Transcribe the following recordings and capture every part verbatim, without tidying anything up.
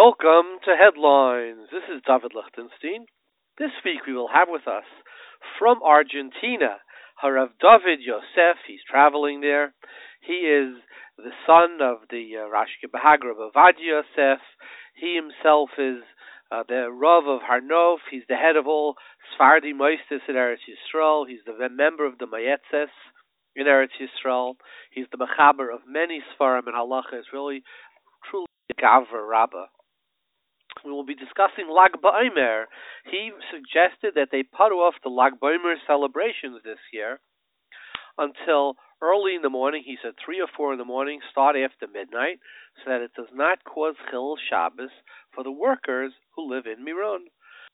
Welcome to Headlines. This is David Lichtenstein. This week we will have with us from Argentina, Harav David Yosef. He's traveling there. He is the son of the uh, Rashi Bahagra Ovadia Yosef. He himself is uh, the Rav of Harnof. He's the head of all Sfardi Moistis in Eretz Yisrael. He's the member of the Mayetzes in Eretz Yisrael. He's the Mechaber of many Sfarim and Halacha. Is really truly a Gavra Rabbah. We will be discussing Lag BaOmer. He suggested that they put off the Lag BaOmer celebrations this year until early in the morning. He said three or four in the morning, start after midnight, so that it does not cause Chil Shabbos for the workers who live in Miron.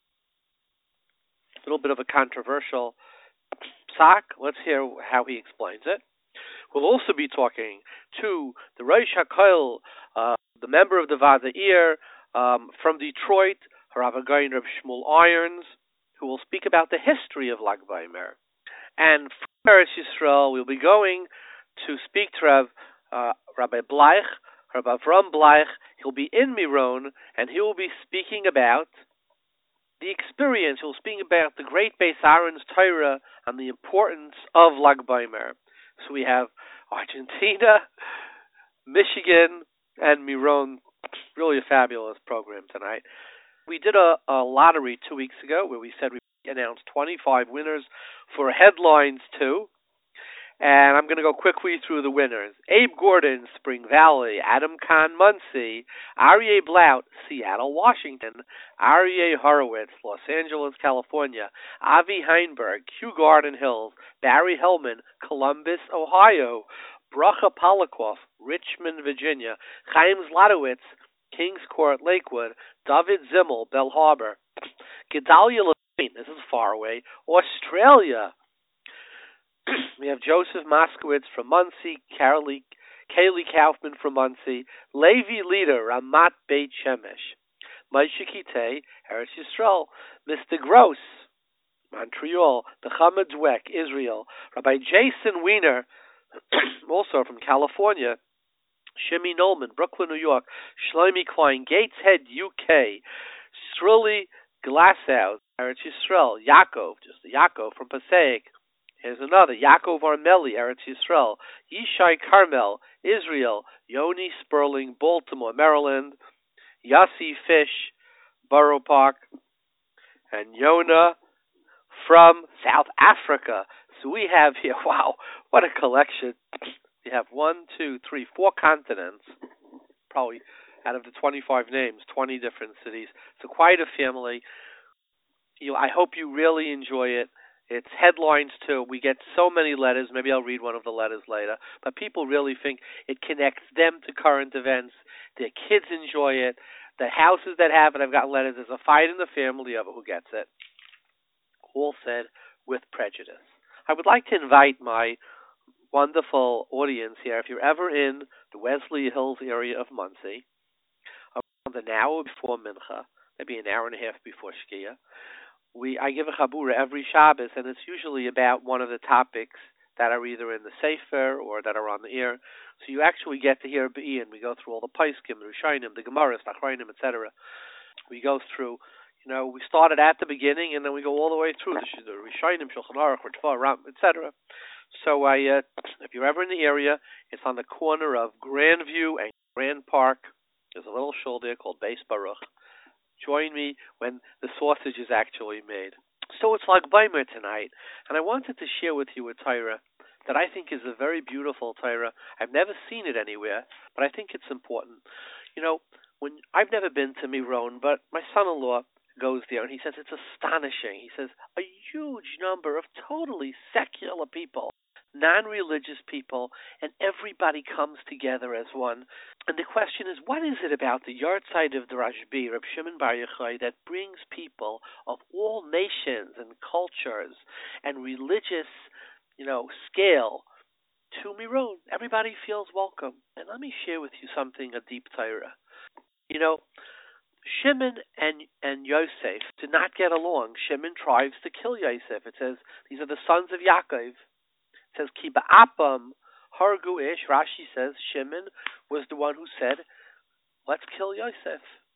A little bit of a controversial psak. Let's hear how he explains it. We'll also be talking to the Rosh HaKoil, uh, the member of the Vadair, Um, from Detroit, Harav Again Reb Shmuel Irons, who will speak about the history of Lag BaOmer. And from Eretz Yisrael, we'll be going to speak to Rav, uh, Rabbi Bleich, Rabbi Avram Bleich. He'll be in Miron, and he will be speaking about the experience. He'll speak about the great Beis Aaron's Torah and the importance of Lag BaOmer. So we have Argentina, Michigan, and Miron. Really a fabulous program tonight. We did a, a lottery two weeks ago where we said we announced twenty-five winners for Headlines two. And I'm going to go quickly through the winners. Abe Gordon, Spring Valley. Adam Kahn, Muncie. Aryeh Blout, Seattle, Washington. Aryeh Horowitz, Los Angeles, California. Avi Heinberg, Kew Garden Hills. Barry Hellman, Columbus, Ohio. Bracha Polikoff, Richmond, Virginia. Chaim Zlotowitz, Kings Court, Lakewood. David Zimmel, Bell Harbor. Gedalia Levine, this is far away, Australia. We have Joseph Moskowitz from Muncie. Carolee, Kaylee Kaufman from Muncie. Levi Leader, Ramat Beit Shemesh. Moshe Kite, Eretz Yisrael. Mister Gross, Montreal. Nechama Dweck, Israel. Rabbi Jason Wiener, also from California. Shimmy Nolman, Brooklyn, New York. Shlomi Klein, Gateshead, U K. Strilly Glassow, Eretz Yisrael. Yaakov, just the Yaakov from Passaic. Here's another, Yaakov Armeli, Eretz Yisrael. Yishai Carmel, Israel. Yoni Sperling, Baltimore, Maryland. Yossi Fish, Borough Park. And Yona from South Africa. So we have here, wow, what a collection. We have one, two, three, four continents, probably out of the twenty-five names, twenty different cities. So quite a family. You know, I hope you really enjoy it. It's Headlines too. We get so many letters. Maybe I'll read one of the letters later. But people really think it connects them to current events. Their kids enjoy it. The houses that have it, I've got letters. There's a fight in the family over who gets it. All said with prejudice. I would like to invite my wonderful audience here, if you're ever in the Wesley Hills area of Muncie, around an hour before Mincha, maybe an hour and a half before Shkia, we I give a chabura every Shabbos, and it's usually about one of the topics that are either in the Sefer or that are on the air. So you actually get to hear Be'in. We go through all the Paiskim, the Rishonim, the Gemaras, the Achrayim, et cetera. We go through. You know, we started at the beginning, and then we go all the way through the Rishonim, Shulchan Aruch, Ritva, Ram, et cetera. So, I, uh, if you're ever in the area, it's on the corner of Grandview and Grand Park. There's a little shul there called Beis Baruch. Join me when the sausage is actually made. So it's Lag BaOmer tonight, and I wanted to share with you a Torah that I think is a very beautiful Torah. I've never seen it anywhere, but I think it's important. You know, when I've never been to Miron, but my son-in-law goes there, and he says it's astonishing. He says a huge number of totally secular people, non-religious people, and everybody comes together as one. And the question is, what is it about the yard side of the Rashbi, Reb Shimon Bar Yochai, that brings people of all nations and cultures and religious, you know, scale to Miron? Everybody feels welcome. And let me share with you something, a deep Torah. You know, Shimon and and Yosef did not get along. Shimon tries to kill Yosef. It says these are the sons of Yaakov. It says Ki ba'apam hargu ish. Rashi says Shimon was the one who said, "Let's kill Yosef."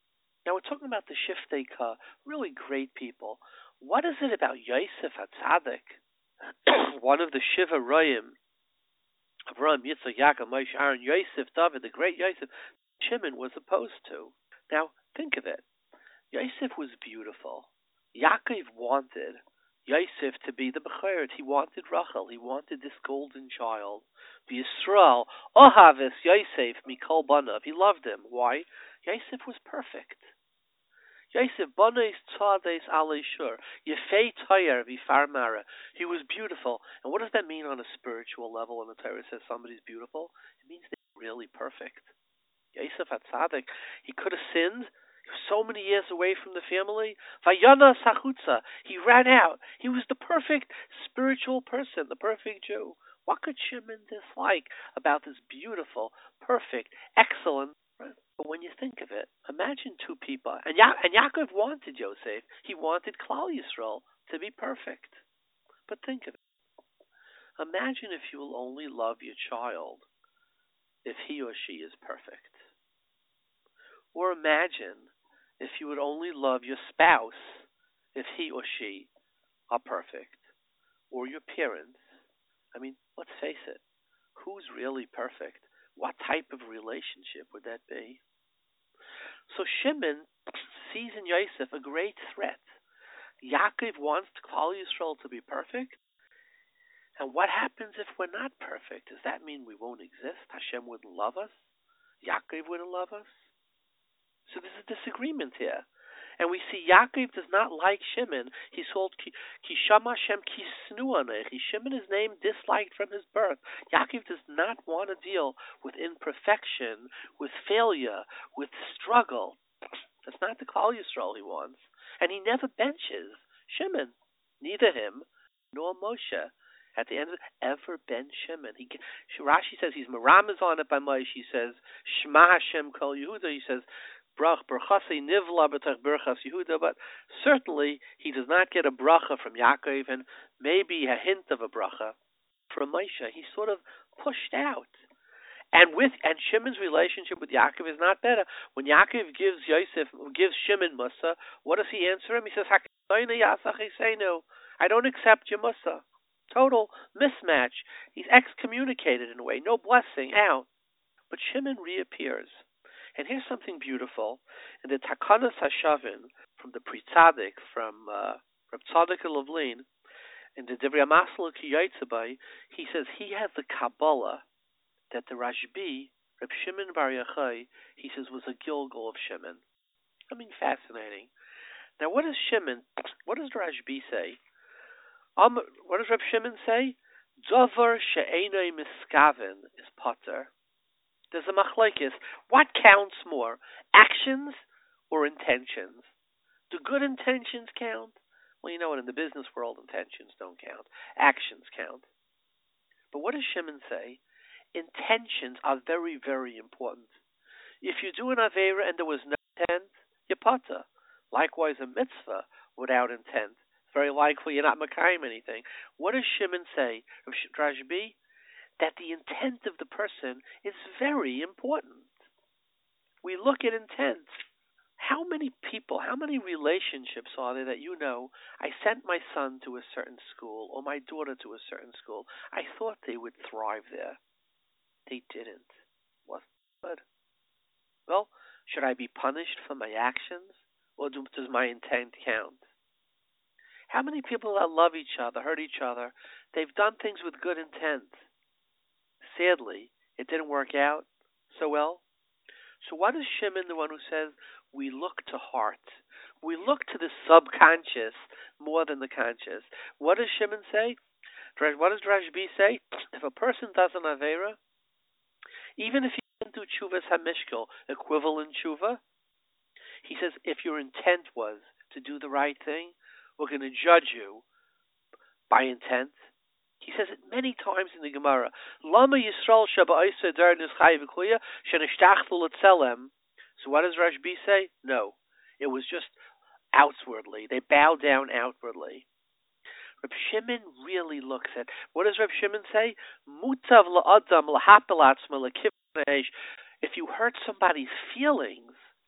Now we're talking about the Shiftei Ka, really great people. What is it about Yosef HaTzadik, one of the Shiva Royim, Avraham, Yitzchak, Yaakov, Moshe, Aaron, Yosef, David, the great Yosef, Shimon was opposed to? Now think of it. Yosef was beautiful. Yaakov wanted Yosef to be the Becheret. He wanted Rachel. He wanted this golden child. The Yisrael, Ohavis Yosef Mikol Banav. He loved him. Why? Yosef was perfect. Yosef Banes Tzades Aleshur Yefei Toyer Vifarmara. He was beautiful. And what does that mean on a spiritual level when the Torah says somebody's beautiful? It means they're really perfect. Yosef HaTzadik, he could have sinned. He was so many years away from the family. Vayana Sachutza. He ran out. He was the perfect spiritual person, the perfect Jew. What could Shimon dislike about this beautiful, perfect, excellent? But when you think of it, imagine two people. And, ya- and Yaakov wanted Yosef. He wanted Klal Yisrael to be perfect. But think of it. Imagine if you will only love your child if he or she is perfect. Or imagine if you would only love your spouse if he or she are perfect. Or your parents. I mean, let's face it. Who's really perfect? What type of relationship would that be? So Shimon sees in Yosef a great threat. Yaakov wants Klal Yisrael to be perfect. And what happens if we're not perfect? Does that mean we won't exist? Hashem wouldn't love us? Yaakov wouldn't love us? So there's a disagreement here. And we see Yaakov does not like Shimon. He's called Kisham Hashem Kisnu Anechi. Shimon is named disliked from his birth. Yaakov does not want to deal with imperfection, with failure, with struggle. That's not the Klal Yisrael he wants. And he never benches Shimon. Neither him nor Moshe. At the end of it, ever bench Shimon. He, Rashi says he's Maramaz on it by Moshe. He says Shema Hashem Kol Yehuda. He says Brach Berchasi Nivla B'Tach Berchas Yehuda, but certainly he does not get a bracha from Yaakov, and maybe a hint of a bracha from Moshe. He's sort of pushed out. And with and Shimon's relationship with Yaakov is not better. When Yaakov gives Yosef gives Shimon Musa, what does he answer him? He says, I don't accept your Musa. Total mismatch. He's excommunicated in a way. No blessing. Out. But Shimon reappears. And here's something beautiful. In the Takanas Hashavin, from the Pri Tzadik, from uh, from Tzadik Lovlin, in the Divrei Masel Kiyotzebai, he says he has the Kabbalah that the Rashbi, Reb Shimon Bar Yochai, he says was a Gilgal of Shimon. I mean, fascinating. Now, what does Shimon, what does the Rashbi say? Um, what does Reb Shimon say? Dover she'enoi miskaven is potter. There's a machlokes. What counts more, actions or intentions? Do good intentions count? Well, you know what, in the business world, intentions don't count. Actions count. But what does Shimon say? Intentions are very, very important. If you do an Aveira and there was no intent, you're potter. Likewise, a mitzvah without intent, it's very likely you're not makayim anything. What does Shimon say? Rashbi? That the intent of the person is very important. We look at intent. How many people, how many relationships are there that you know, I sent my son to a certain school or my daughter to a certain school. I thought they would thrive there. They didn't. Wasn't good. Well, should I be punished for my actions or do, does my intent count? How many people that love each other, hurt each other, they've done things with good intent. Sadly, it didn't work out so well. So what is Shimon, the one who says, we look to heart. We look to the subconscious more than the conscious. What does Shimon say? What does Rashbi say? If a person does an Aveira, even if he didn't do Tshuvas HaMishkel, equivalent Tshuva, he says, if your intent was to do the right thing, we're going to judge you by intent. He says it many times in the Gemara. Lama Yisrael Shaba'isa Darnus Chai V'Kuya Shenishtachtlu L'Tzelem. So what does Rashbi say? No, it was just outwardly. They bow down outwardly. Reb Shimon really looks at, what does Reb Shimon say? Mutav la'adam l'hapelatzma l'kivneish. If you hurt somebody's feelings,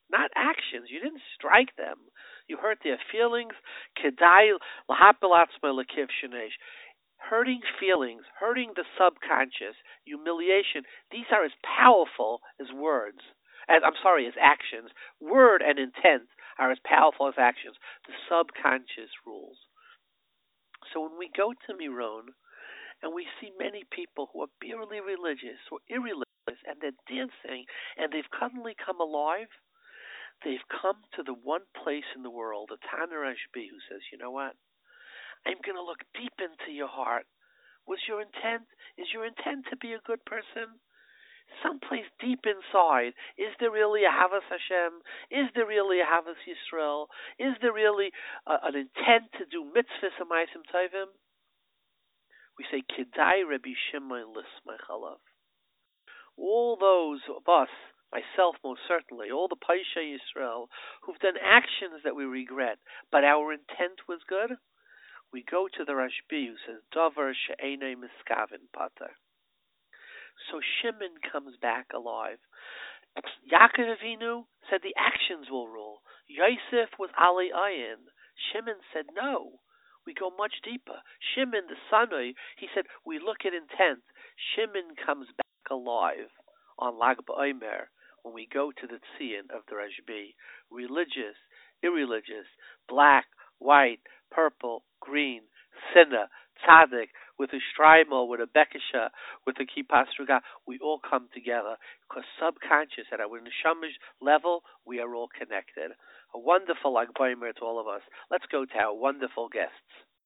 not actions. You didn't strike them. You hurt their feelings. Kedai lahapel atzma lekiv shenesh. Hurting feelings, hurting the subconscious, humiliation, these are as powerful as words. As, I'm sorry, as actions. Word and intent are as powerful as actions. The subconscious rules. So when we go to Miron and we see many people who are barely religious or irreligious and they're dancing and they've suddenly come alive, they've come to the one place in the world, the Tana Rashbi, who says, you know what? I'm going to look deep into your heart. Was your intent, is your intent to be a good person? Someplace deep inside, is there really a Havas Hashem? Is there really a Havas Yisrael? Is there really uh, an intent to do mitzvahs and ma'asim tovim? We say, Kedai Rabbi Shimon Lismech Alav. All those of us, myself most certainly, all the Paisha Yisrael, who've done actions that we regret, but our intent was good, we go to the Rashbi who says, Dover she'enei miskavin pater. So Shimon comes back alive. Yaakov Avinu said the actions will rule. Yosef was Ali Ayin. Shimon said no. We go much deeper. Shimon, the Sanoi, he said we look at intent. Shimon comes back alive on Lag BaOmer when we go to the Tzion of the Rashbi. Religious, irreligious, black, white, purple, green, sinner, tzaddik, with a shtreimel, with a bekisha, with a kippas ruga, we all come together because subconscious at our neshamish level, we are all connected. A wonderful Lag BaOmer to all of us. Let's go to our wonderful guests.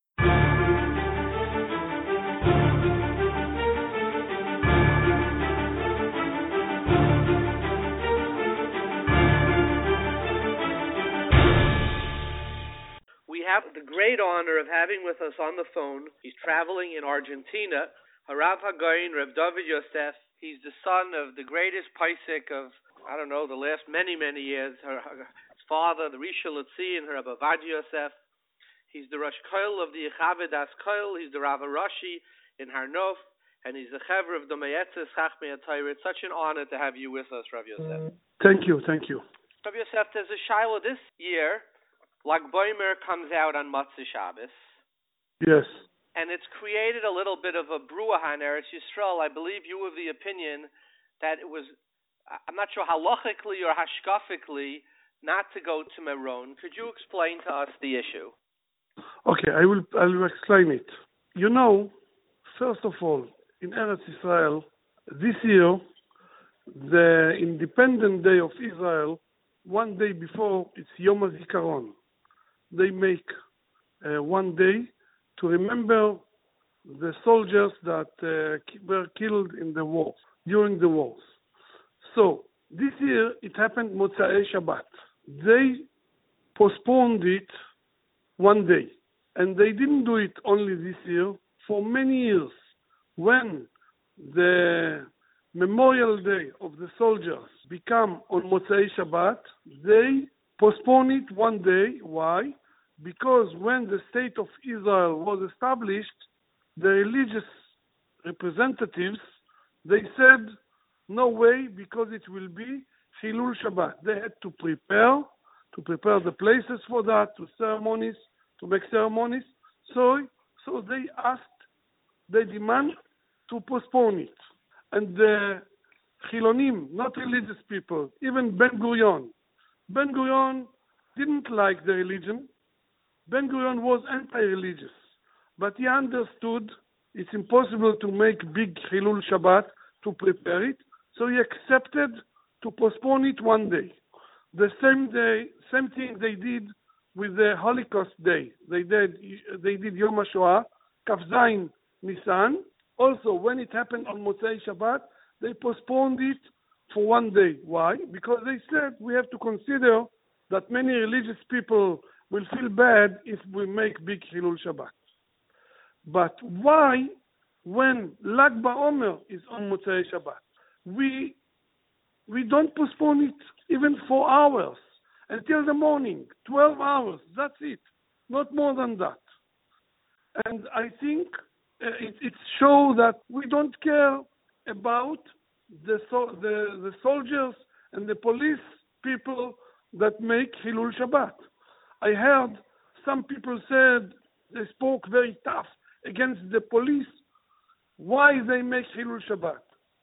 We have the great honor of having with us on the phone, he's traveling in Argentina, Harav HaGaon, Reb David Yosef. He's the son of the greatest Paisik of, I don't know, the last many, many years. Her, her, his father, the Rishon LeZion, Reb Ovadia Yosef. He's the Rosh Koil of the Yechaveh Das Koil. He's the Rav Rashi in Har Nof. And he's the Chaver of the Meyetzes Chachmei HaTorah. It's such an honor to have you with us, Rav Yosef. Thank you, thank you. Rav Yosef, there's a Shiloh this year. Lag BaOmer comes out on Motzei Shabbos. Yes. And it's created a little bit of a brouhaha in Eretz Yisrael. I believe you of the opinion that it was, I'm not sure halachically or hashkafically, not to go to Meron. Could you explain to us the issue? Okay, I will I will explain it. You know, first of all, in Eretz Yisrael, this year, the Independent Day of Israel, one day before, it's Yom HaZikaron. They make uh, one day to remember the soldiers that uh, were killed in the war, during the wars. So, this year, it happened Motzei Shabbat. They postponed it one day. And they didn't do it only this year. For many years, when the Memorial Day of the soldiers become on Motzei Shabbat, they postpone it one day. Why? Because when the state of Israel was established, the religious representatives, they said, no way, because it will be Chilul Shabbat. They had to prepare, to prepare the places for that, to ceremonies, to make ceremonies. So, so they asked, they demand to postpone it. And the Chilonim, not religious people, even Ben Gurion, Ben Gurion didn't like the religion. Ben Gurion was anti-religious, but he understood it's impossible to make big Chilul Shabbat to prepare it, so he accepted to postpone it one day. The same day, same thing they did with the Holocaust Day. They did they did Yom HaShoah, Kaf Zayin Nisan. Also, when it happened on Motzei Shabbat, they postponed it for one day. Why? Because they said we have to consider that many religious people will feel bad if we make big Chilul Shabbat. But why, when Lag BaOmer is on Motzei Shabbat, we we don't postpone it even for hours until the morning, twelve hours, that's it, not more than that. And I think uh, it, it shows that we don't care about the, so, the the soldiers and the police people that make Hilul Shabbat. I heard some people said they spoke very tough against the police. Why they make Hilul Shabbat?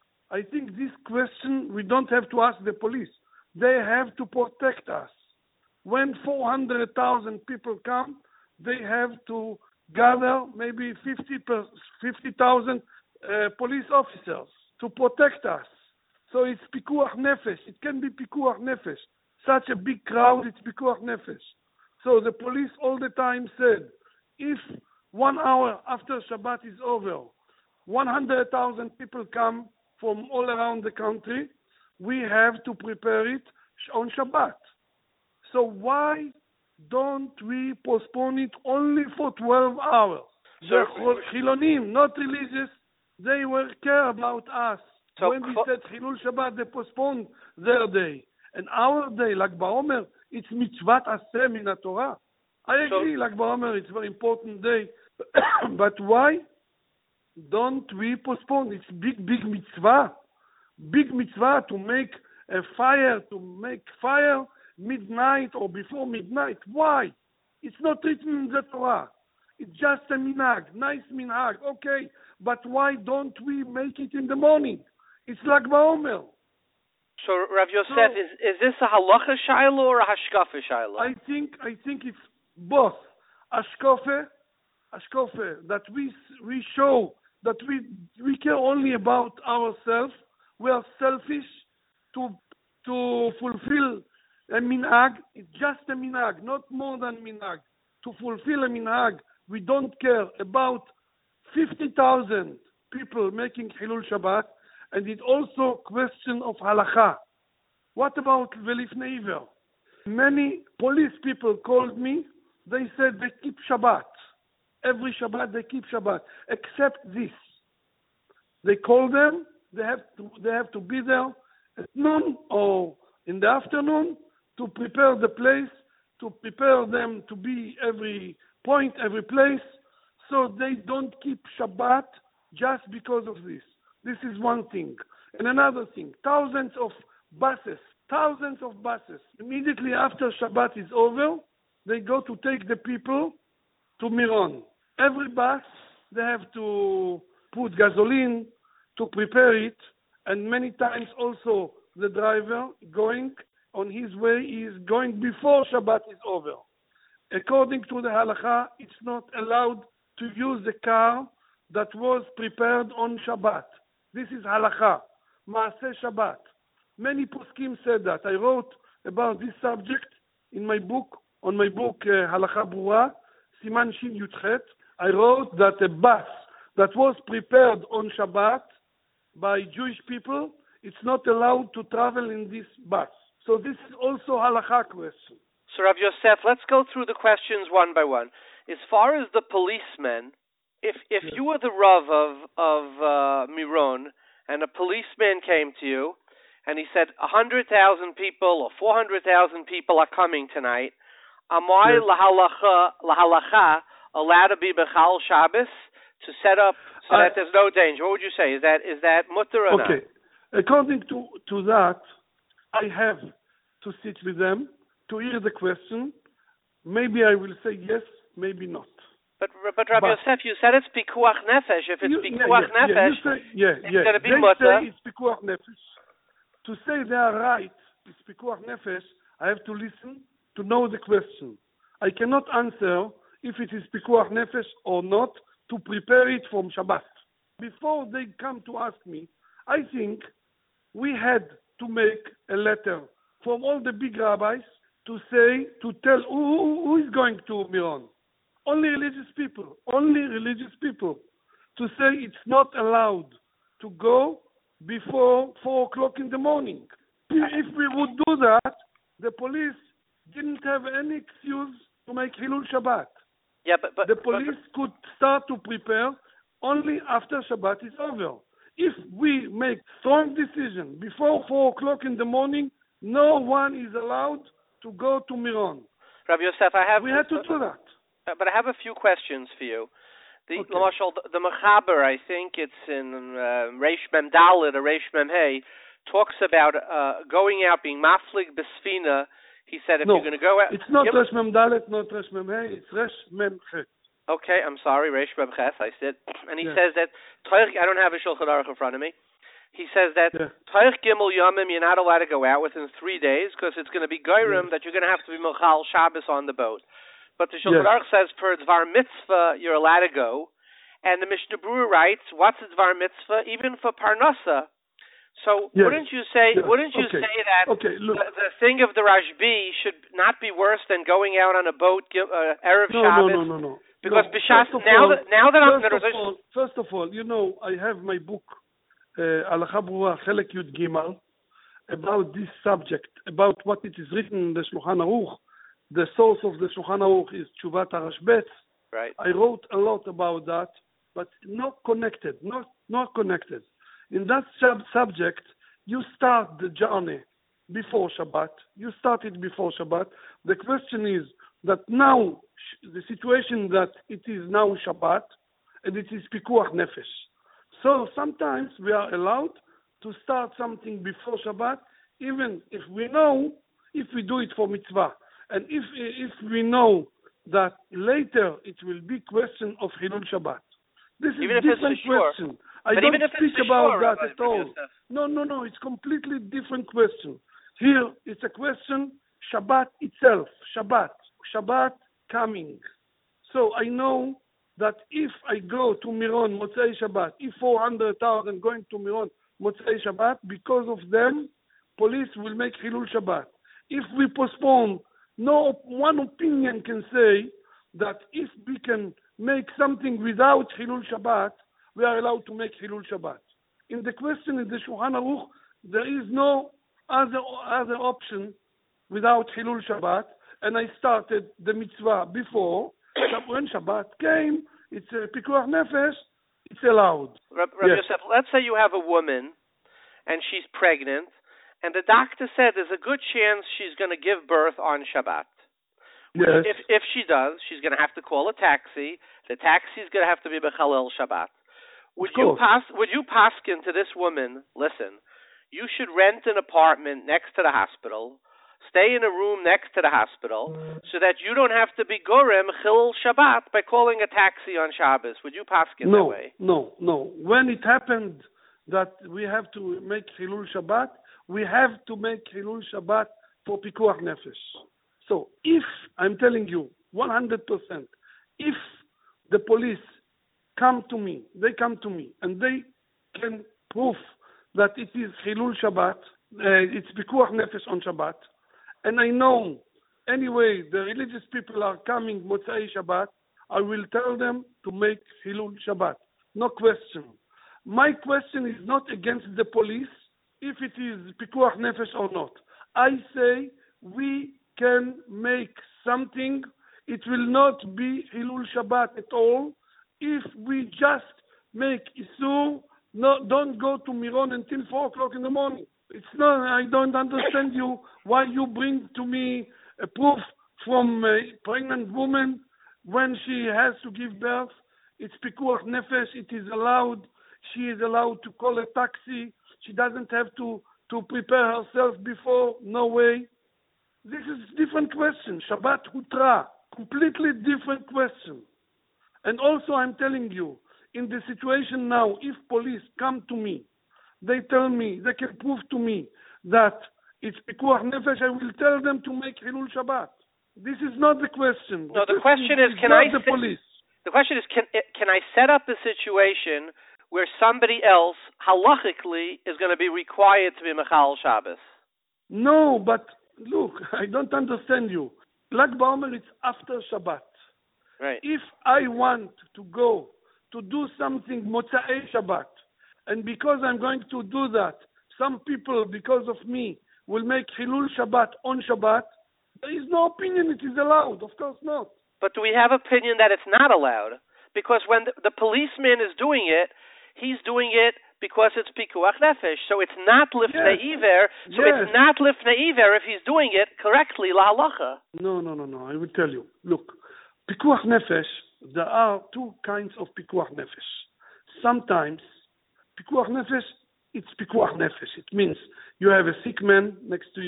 I think this question we don't have to ask the police. They have to protect us. When four hundred thousand people come, they have to gather maybe fifty thousand uh, police officers to protect us. So it's pikuach nefesh. It can be pikuach nefesh. Such a big crowd, it's pikuach nefesh. So the police all the time said, if one hour after Shabbat is over, one hundred thousand people come from all around the country, we have to prepare it on Shabbat. So why don't we postpone it only for twelve hours? So, the Chilonim, not religious, they will care about us. So when we said Hilul Shabbat, they postponed their day. And our day, Lag BaOmer, it's mitzvat aseh min Torah. I agree, so, Lag BaOmer, it's a very important day. But why don't we postpone? It's big, big mitzvah. Big mitzvah to make a fire, to make fire midnight or before midnight. Why? It's not written in the Torah. It's just a minhag, nice minhag. Okay, but why don't we make it in the morning? It's Lag BaOmer. So, Rav Yosef, so, is is this a halacha shaila or a hashkafa shaila? I think I think it's both. Hashkafa, hashkafa, that we we show that we we care only about ourselves. We are selfish to to fulfill a minhag. It's just a minhag, not more than minhag. To fulfill a minhag, we don't care about fifty thousand people making Hilul Shabbat, and it's also a question of halacha. What about Velifnei Iver? Many police people called me. They said they keep Shabbat. Every Shabbat they keep Shabbat, except this. They call them. They have to. They have to be there at noon or in the afternoon to prepare the place, to prepare them to be every point, every place, so they don't keep Shabbat just because of this. This is one thing. And another thing, thousands of buses, thousands of buses, immediately after Shabbat is over, they go to take the people to Miron. Every bus, they have to put gasoline to prepare it, and many times also the driver going on his way is going before Shabbat is over. According to the halacha, it's not allowed to use the car that was prepared on Shabbat. This is halacha, maaseh Shabbat. Many poskim said that. I wrote about this subject in my book, on my book uh, Halacha Brura, Siman Shin Yudchet. I wrote that a bus that was prepared on Shabbat by Jewish people, it's not allowed to travel in this bus. So this is also halacha question. So Rav Yosef, let's go through the questions one by one. As far as the policemen, if if yes. you were the Rav of of uh, Miron and a policeman came to you and he said a hundred thousand people or four hundred thousand people are coming tonight, am I lahalacha lahalacha allowed to be bechal Shabbos to set up so I, that there's no danger? What would you say? Is that is that mutter or okay. not? According to to that, I have to sit with them to hear the question. Maybe I will say yes, maybe not. But but Rabbi but, Yosef, you said it's pikuach nefesh. If it's you, pikuach yeah, yeah, nefesh, yeah, say, yeah, it's yeah. going to be they mutter. Say it's pikuach nefesh. To say they are right, it's pikuach nefesh. I have to listen to know the question. I cannot answer if it is pikuach nefesh or not to prepare it from Shabbat. Before they come to ask me, I think we had to make a letter from all the big rabbis to say, to tell who, who is going to Miron. Only religious people, only religious people, to say it's not allowed to go before four o'clock in the morning. If we would do that, the police didn't have any excuse to make Hilul Shabbat. Yeah, but, but the police but, could start to prepare only after Shabbat is over. If we make strong decision before four o'clock in the morning, no one is allowed to go to Miron. Rabbi Yosef, I have... We had to do that. But I have a few questions for you. The okay. Lamashal, the, the Mechaber, I think it's in uh, Reish Mem Dalet or Reish Mem Hey, talks about uh, going out, being maflig besfina He said if no, you're going to go out... it's not yep. Resh Mem Dalet, not Resh Mem Hey, it's Resh Mem Chet. Okay, I'm sorry, Resh Mem Ches, I said. And he yeah. says that, I don't have a Shulchan Aruch in front of me. He says that Toich yeah. Gimel Yomim, you're not allowed to go out within three days because it's going to be Goyrim yeah. that you're going to have to be Mechal Shabbos on the boat. But the Shulchan Aruch yeah. says for Dvar Mitzvah, you're allowed to go. And the Mishnah Berurah writes, what's a Dvar Mitzvah? Even for Parnasa. So yes. wouldn't you say yes. wouldn't you okay. say that okay, look. The, the thing of the Rashbi should not be worse than going out on a boat uh, Erev no, Shabbos? No, no, no, no. Because no. Bishas, now, all, that, now that I'm... First of, all, first of all, you know, I have my book, Halacha Berurah Chelek Yud Gimal, about this subject, about what it is written in the Shulchan Aruch. The source of the Shulchan Aruch is Tshuvat HaRashbetz. Right. I wrote a lot about that, but not connected, not not connected. In that sub- subject, you start the journey before Shabbat. You start it before Shabbat. The question is that now, the situation that it is now Shabbat, and it is Pikuach Nefesh. So sometimes we are allowed to start something before Shabbat, even if we know, if we do it for mitzvah. And if if we know that later it will be question of Hilul Shabbat. This is a different question. I but don't even if speak it's about sure, that at all. No, no, no. It's completely different question. Here, it's a question Shabbat itself. Shabbat. Shabbat coming. So I know that if I go to Miron Motzei Shabbat, if four hundred thousand going to Miron Motzei Shabbat, because of them, police will make Hilul Shabbat. If we postpone, no one opinion can say that if we can make something without Hilul Shabbat, we are allowed to make Hilul Shabbat. In the question in the Shulchan Aruch, there is no other other option without Hilul Shabbat, and I started the mitzvah before. When Shabbat came, it's a Pikuach Nefesh, it's allowed. Rabbi yes. Yosef, let's say you have a woman, and she's pregnant, and the doctor said there's a good chance she's going to give birth on Shabbat. Yes. If if she does, she's going to have to call a taxi. The taxi is going to have to be Bechalel Shabbat. Would you pass? Would you paskin to this woman? Listen, you should rent an apartment next to the hospital, stay in a room next to the hospital, so that you don't have to be gorem chilul Shabbat by calling a taxi on Shabbos. Would you paskin no, that way? No, no. When it happened that we have to make chilul Shabbat, we have to make chilul Shabbat for Pikuach Nefesh. So if, I'm telling you, one hundred percent, if the police come to me, they come to me, and they can prove that it is Chilul Shabbat, uh, it's Pikuach Nefesh on Shabbat, and I know, anyway, the religious people are coming Motzei Shabbat, I will tell them to make Chilul Shabbat. No question. My question is not against the police, if it is Pikuach Nefesh or not. I say we can make something, it will not be Hilul Shabbat at all, if we just make Isur, no, don't go to Miron until four o'clock in the morning. It's not, I don't understand you, why you bring to me a proof from a pregnant woman when she has to give birth. It's Pikuach Nefesh, it is allowed, she is allowed to call a taxi, she doesn't have to, to prepare herself before, no way. This is a different question. Shabbat Hutra, completely different question. And also I'm telling you, in the situation now, if police come to me, they tell me, they can prove to me that it's Pikuach Nefesh, I will tell them to make Hilul Shabbat. This is not the question. No, the, the question is, is can I the set, police. The question is, can can I set up a situation where somebody else, halachically, is going to be required to be Mechal Shabbos? No, but look, I don't understand you. Lag BaOmer, it's after Shabbat. Right. If I want to go to do something Motzei Shabbat, and because I'm going to do that, some people, because of me, will make Hilul Shabbat on Shabbat, there is no opinion it is allowed. Of course not. But do we have opinion that it's not allowed? Because when the, the policeman is doing it, he's doing it because it's Pikuach Nefesh. So it's not Lifnei yes. Iver. So yes. it's not Lifnei Iver if he's doing it correctly, La Halacha. No, no, no, no. I will tell you. Look, Pikuach Nefesh, there are two kinds of Pikuach Nefesh. Sometimes, Pikuach Nefesh, it's Pikuach Nefesh. It means you have a sick man next to you,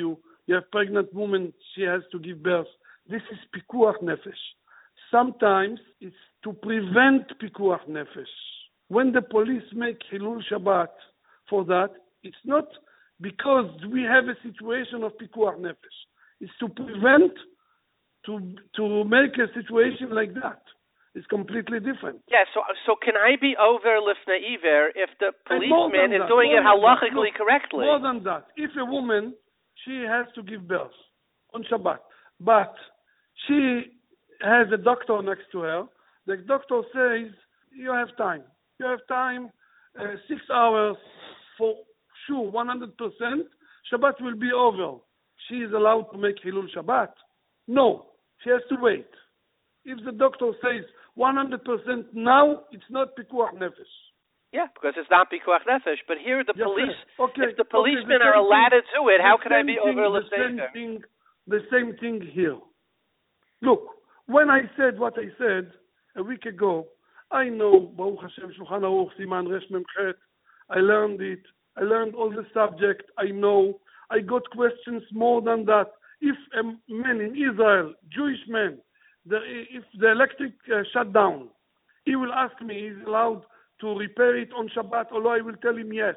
You have pregnant woman, she has to give birth. This is pikuach nefesh. Sometimes it's to prevent pikuach nefesh. When the police make Hilul Shabbat for that, it's not because we have a situation of pikuach nefesh. It's to prevent, to to make a situation like that. It's completely different. Yeah, so so can I be over lifnei iver if the policeman is that, doing it halachically Look, correctly? More than that. If a woman, she has to give birth on Shabbat, but she has a doctor next to her, the doctor says, you have time. You have time, uh, six hours for sure, one hundred percent. Shabbat will be over. She is allowed to make Hilul Shabbat? No, she has to wait. If the doctor says one hundred percent now, it's not pikuach nefesh. Yeah, because it's not pikuach nefesh. But here, the Yes, police, okay. if the Okay, policemen the are allowed thing, to do it, how can I be thing, over the same lifnei thing, the same thing here. Look, when I said what I said a week ago, I know Baruch Hashem Shulchan Aruch Siman Resh Mem Chet. I learned it. I learned all the subject. I know. I got questions more than that. If a man in Israel, Jewish man, the, if the electric uh, shut down, he will ask me, he's allowed to repair it on Shabbat, although I will tell him yes.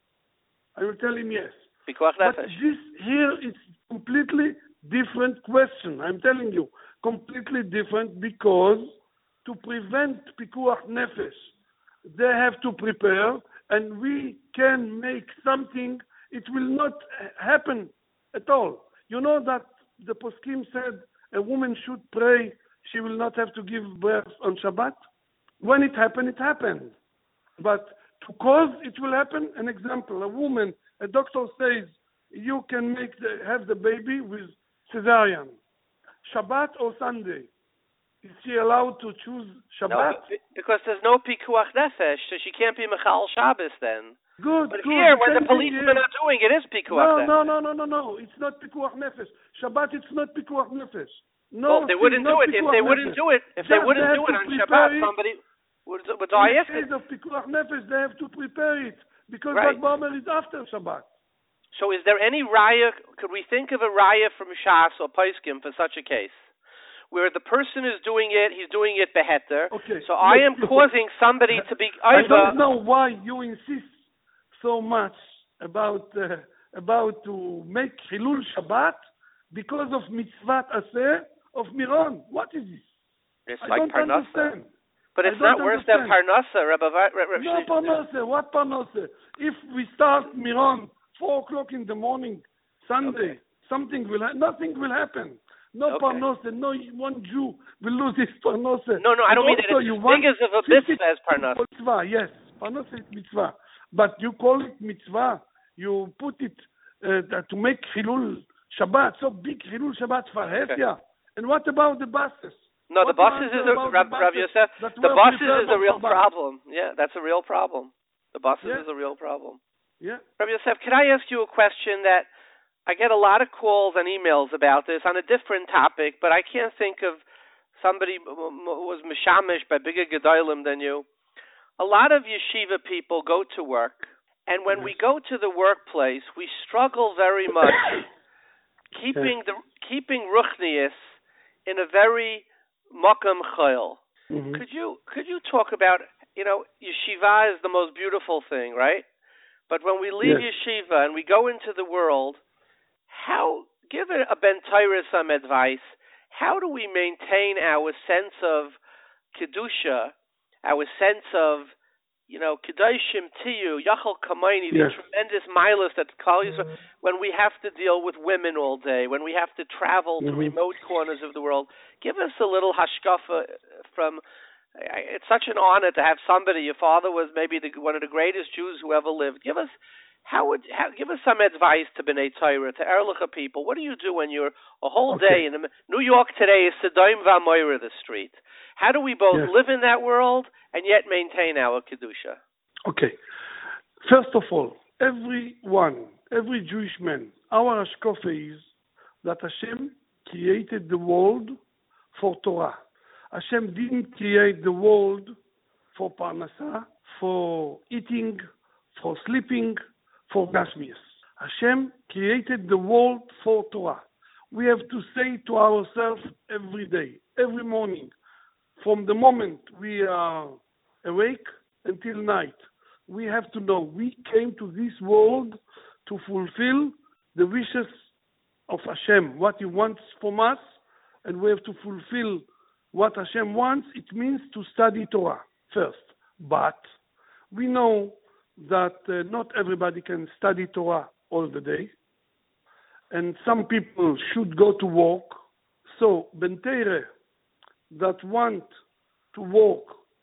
I will tell him yes. Pikuach But nefesh. this here is completely different question. I'm telling you, completely different because to prevent pikuach nefesh, they have to prepare, and we can make something. It will not happen at all. You know that the poskim said a woman should pray, she will not have to give birth on Shabbat. When it happened, it happened. But to cause it will happen, an example, a woman, a doctor says, you can make the, have the baby with cesarean. Shabbat or Sunday? Is she allowed to choose Shabbat? No, because there's no pikuach nefesh, so she can't be mechal Shabbos then. Good, But good. here, when the Same thing policemen here. are doing it, is pikuach No, nefesh. no, no, no, no, no. It's not pikuach nefesh. Shabbat, it's not pikuach nefesh. No, Well, if they wouldn't do it. If they wouldn't do it, if they wouldn't do it on Shabbat, somebody would, would die in after. case of pikuach nefesh, they have to prepare it because Right. Lag Ba'omer is after Shabbat. So, is there any raya? Could we think of a raya from Shas or Paiskim for such a case, where the person is doing it, he's doing it beheter. Okay. So I Look, am look. causing somebody to be I over. don't know why you insist so much about uh, about to make Hilul Shabbat because of mitzvat aseh of Miron. What is this? It's I like don't Parnassa. understand. But it's I not don't worse understand. than Parnassa, Rabbi. Rabbi No Parnassa. What Parnassa? If we start Miron four o'clock in the morning, Sunday, Okay. something will ha- nothing will happen. No Okay. Parnassa. No one Jew will lose his Parnassa. No, no, I don't And mean that also it's you as want big as of a fifty mitzvah as Parnassa. mitzvah, yes, Parnassa is mitzvah, but you call it mitzvah. You put it uh, to make Hilul Shabbat, so big Hilul Shabbat for Okay. Hetia. And what about the buses? No, the What buses about is a the Rabbi Rav buses Yosef. that The were buses prepared is a for real Shabbat? problem. Yeah, that's a real problem. The buses Yeah. is a real problem. Yeah. Rabbi Yosef, can I ask you a question that I get a lot of calls and emails about this on a different topic, but I can't think of somebody who was mishamish by bigger gedolim than you. A lot of yeshiva people go to work, and when Yes. we go to the workplace, we struggle very much keeping the keeping ruchnius in a very makam chayil. Mhm. Could you could you talk about, you know, yeshiva is the most beautiful thing, right? But when we leave Yes. yeshiva and we go into the world, how, give a, a Ben Torah some advice, how do we maintain our sense of kedusha, our sense of, you know, kedoshim tiyu, yachal kamayni, the Yes. tremendous milas that Kal Yisrael, when we have to deal with women all day, when we have to travel to Mhm. remote corners of the world. Give us a little hashkafa from. It's such an honor to have somebody. Your father was maybe the, one of the greatest Jews who ever lived. Give us how would how, give us some advice to Bnei Torah, to Erlicha people. What do you do when you're a whole Okay. day in the, New York today is Sodom v'Amorah, the street. How do we both Yes. live in that world and yet maintain our kedusha? Okay. First of all, everyone, every Jewish man, our hashkafa is that Hashem created the world for Torah. Hashem didn't create the world for parnasa, for eating, for sleeping, for gashmias. Hashem created the world for Torah. We have to say to ourselves every day, every morning, from the moment we are awake until night, we have to know we came to this world to fulfill the wishes of Hashem, what He wants from us, and we have to fulfill what Hashem wants. It means to study Torah first. But we know that uh, not everybody can study Torah all the day, and some people should go to work. So Ben Teire that want to work,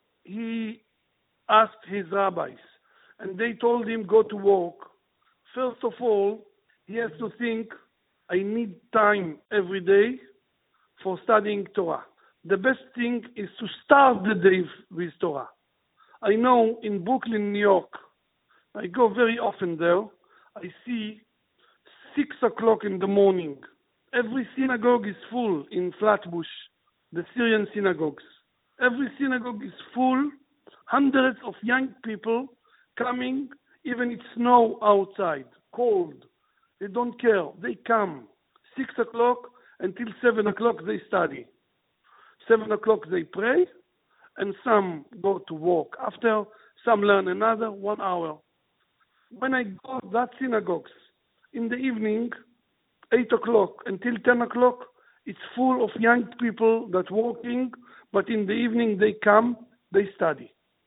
he asked his rabbis, and they told him go to work. First of all, he has to think, I need time every day for studying Torah. The best thing is to start the day with Torah. I know in Brooklyn, New York, I go very often there. I see six o'clock in the morning. Every synagogue is full in Flatbush, the Syrian synagogues. Every synagogue is full, hundreds of young people coming, even it's snow outside, cold. They don't care. They come. Six o'clock until seven o'clock they study. Seven o'clock they pray, and some go to work. After, some learn another one hour. When I go to that synagogues, in the evening, eight o'clock until ten o'clock, it's full of young people that working, but in the evening they come, they study.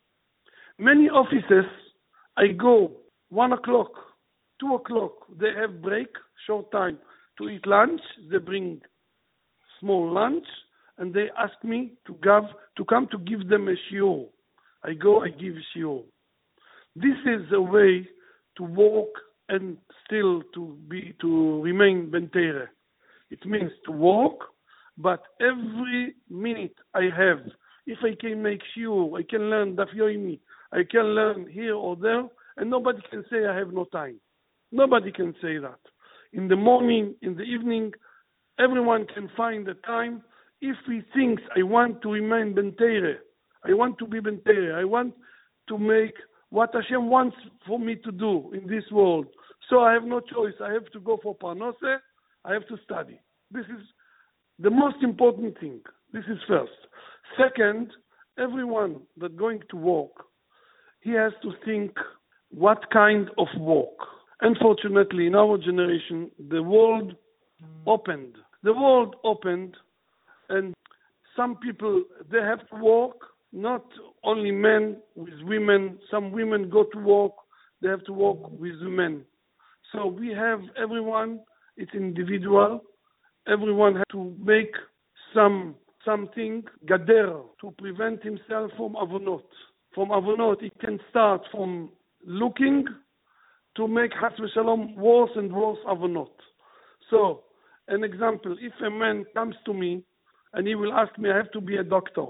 Many offices, I go one o'clock, two o'clock, they have break, short time to eat lunch. They bring small lunch, and they ask me to give, to come to give them a shiur. I go, I give shiur. This is a way to work and still to be to remain Ben Teire. It means to work, but every minute I have, if I can make shiur, I can learn Daf Yomi, I can learn here or there, and nobody can say I have no time. Nobody can say that. In the morning, in the evening, everyone can find the time. If he thinks, I want to remain Ben Teire, I want to be Ben Teire, I want to make what Hashem wants for me to do in this world, so I have no choice. I have to go for Parnasseh, I have to study. This is the most important thing. This is first. Second, everyone that going to work, he has to think what kind of work. Unfortunately, in our generation, the world opened. The world opened, and some people, they have to work, not only men with women. Some women go to work, they have to work with men. So we have everyone, it's individual. Everyone has to make some something, gader, to prevent himself from avonot. From avonot, it can start from looking to make Chas v'Shalom worse and worse avonot. So, an example, if a man comes to me and he will ask me, I have to be a doctor.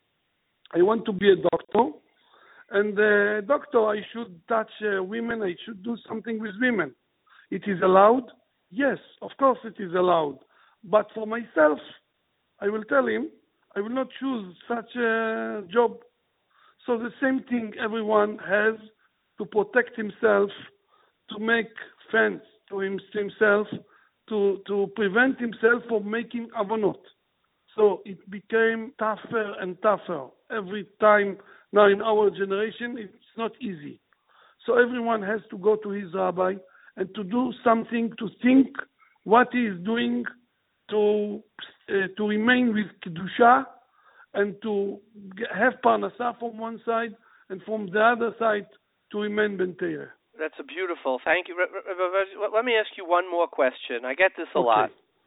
I want to be a doctor, and a uh, doctor, I should touch uh, women, I should do something with women. It is allowed? Yes, of course it is allowed. But for myself, I will tell him, I will not choose such a job. So the same thing everyone has to protect himself, to make fence to himself, to, to prevent himself from making avonot. So it became tougher and tougher every time. Now in our generation, it's not easy. So everyone has to go to his rabbi and to do something, to think what he is doing to uh, to remain with Kedusha and to have Parnassah from one side, and from the other side to remain Ben Teire. That's a beautiful. Thank you. Let me ask you one more question. I get this a okay. lot.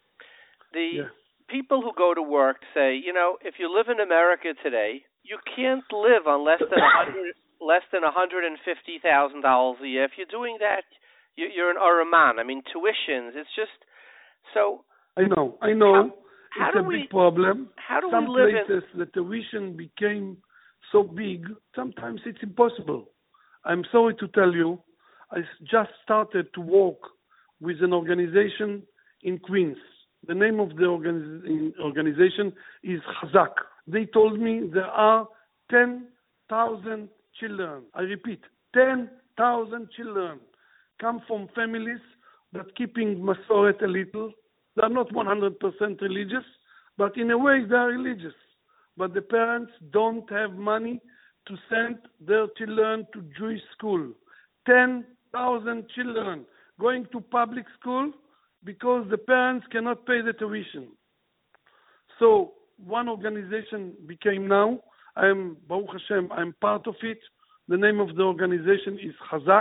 The yeah. people who go to work say, you know, if you live in America today, you can't live on less than a hundred, less than one hundred and fifty thousand dollars a year. If you're doing that, you're an Araman. I mean, tuitions. It's just so. I know. I know. How, it's how a we, big problem. How do Some we live places in... the tuition became so big. Sometimes it's impossible. I'm sorry to tell you, I just started to work with an organization in Queens. The name of the organi- organization is Chazak. They told me there are ten thousand children. I repeat, ten thousand children come from families that keeping Masoret a little. They're not one hundred percent religious, but in a way they are religious. But the parents don't have money to send their children to Jewish school. ten thousand children going to public school because the parents cannot pay the tuition. So one organization became now. I am, Baruch Hashem, I'm part of it. The name of the organization is Chazak.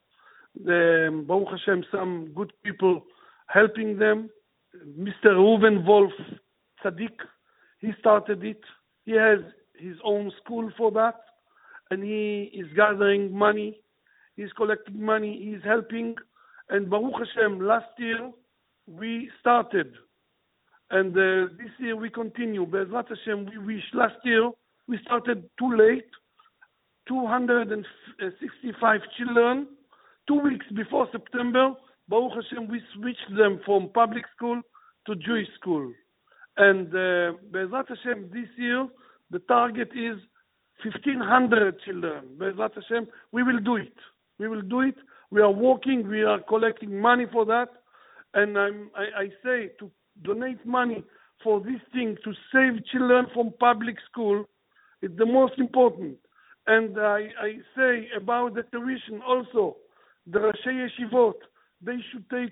The, Baruch Hashem, some good people helping them. Mister Reuven Wolf Tzaddik, he started it. He has his own school for that, and he is gathering money. He's collecting money. He's helping. And Baruch Hashem, last year we started, and uh, this year we continue. Be'ezrat Hashem, we wish. Last year we started too late. two hundred sixty-five children. Two weeks before September, Baruch Hashem, we switched them from public school to Jewish school. And uh, Be'ezrat Hashem, this year, the target is fifteen hundred children. Be'ezrat Hashem, we will do it. We will do it. We are working. We are collecting money for that. And I'm, I, I say to donate money for this thing to save children from public school is the most important. And I, I say about the tuition also, the Rashi Yeshivot, they should take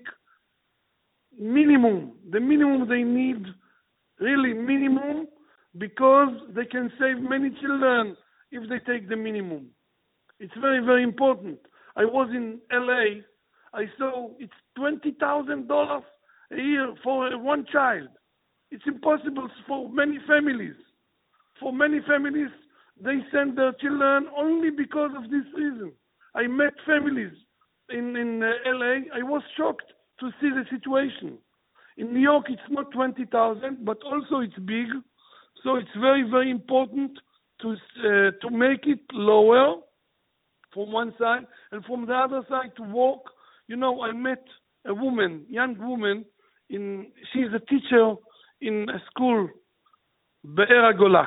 minimum, the minimum they need, really minimum, because they can save many children if they take the minimum. It's very, very important. I was in L A. I saw it's twenty thousand dollars a year for one child. It's impossible for many families. For many families, they send their children only because of this reason. I met families in, in uh, L A. I was shocked to see the situation. In New York, it's not twenty thousand, but also it's big. So it's very, very important to uh, to make it lower from one side, and from the other side to work. You know, I met a woman, young woman, in she's a teacher in a school, Be'er Agola,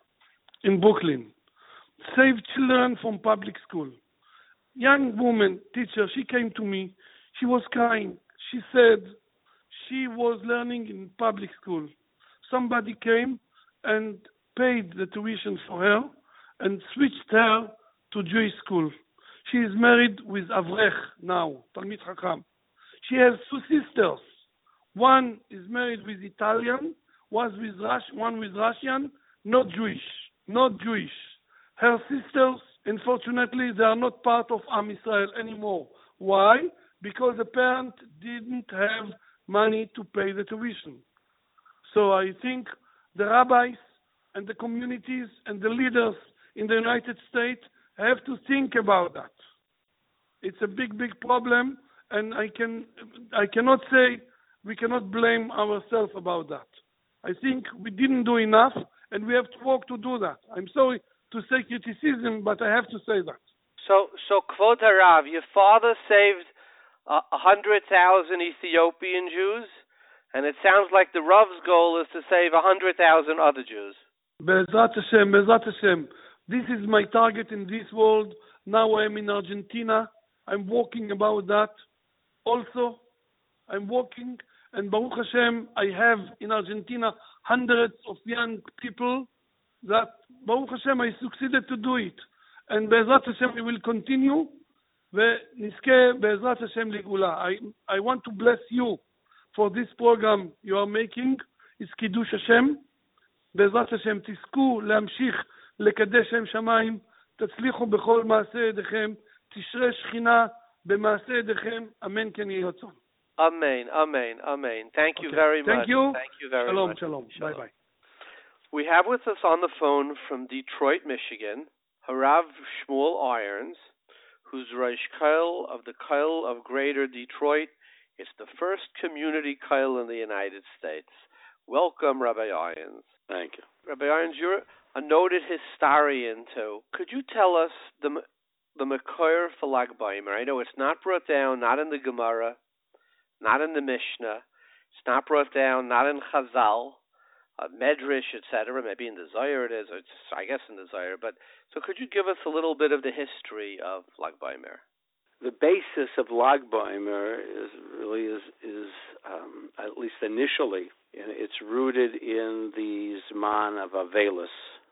in Brooklyn. Save children from public school. Young woman, teacher, she came to me. She was crying. She said she was learning in public school. Somebody came and paid the tuition for her and switched her to Jewish school. She is married with Avrech now, Talmid Chacham. She has two sisters. One is married with Italian, was with Rus- one with Russian, not Jewish, not Jewish. Her sisters, unfortunately, they are not part of Am Israel anymore. Why? Because the parent didn't have money to pay the tuition. So I think the rabbis and the communities and the leaders in the United States have to think about that. It's a big, big problem, and I can, I cannot say we cannot blame ourselves about that. I think we didn't do enough, and we have to work to do that. I'm sorry to say criticism, but I have to say that. So, so Kvod Harav, your father saved a uh, hundred thousand Ethiopian Jews, and it sounds like the Rav's goal is to save a hundred thousand other Jews. Be'ezrat Hashem, Be'ezrat Hashem. This is my target in this world. Now I am in Argentina. I'm working about that. Also, I'm working, and Baruch Hashem, I have in Argentina hundreds of young people that, Baruch Hashem, I succeeded to do it. And Be'ezrat Hashem, we will continue. Ve'nizkeh Be'ezrat Hashem Ligula. I, I want to bless you for this program you are making. It's Kiddush Hashem. Be'ezrat Hashem, תזכו להמשיך לקדש שם שמיים, תצליחו בכל מעשה ידיכם, תשרה שכינה במעשה ידיכם, אמן כן יהי רצון. Amen, amen, amen. Thank you Okay. very Thank much. you. Thank you very shalom, much. Shalom, shalom. Bye-bye. We have with us on the phone from Detroit, Michigan, Harav Shmuel Irons, who's Rosh Koil of the Koil of Greater Detroit. It's the first community Koil in the United States. Welcome, Rabbi Irons. Thank you. Rabbi Irons, you're a noted historian, too. Could you tell us the the Mekoyer for Lag Baimer? I know it's not brought down, not in the Gemara, not in the Mishnah. It's not brought down, not in Chazal, uh, Medrash, et cetera. Maybe in the Zohar it is, or it's, I guess in the Zohar. But so could you give us a little bit of the history of Lag Baimer? the basis of Lag Baimer is really is is um, at least initially, it's rooted in the Zman of Avelis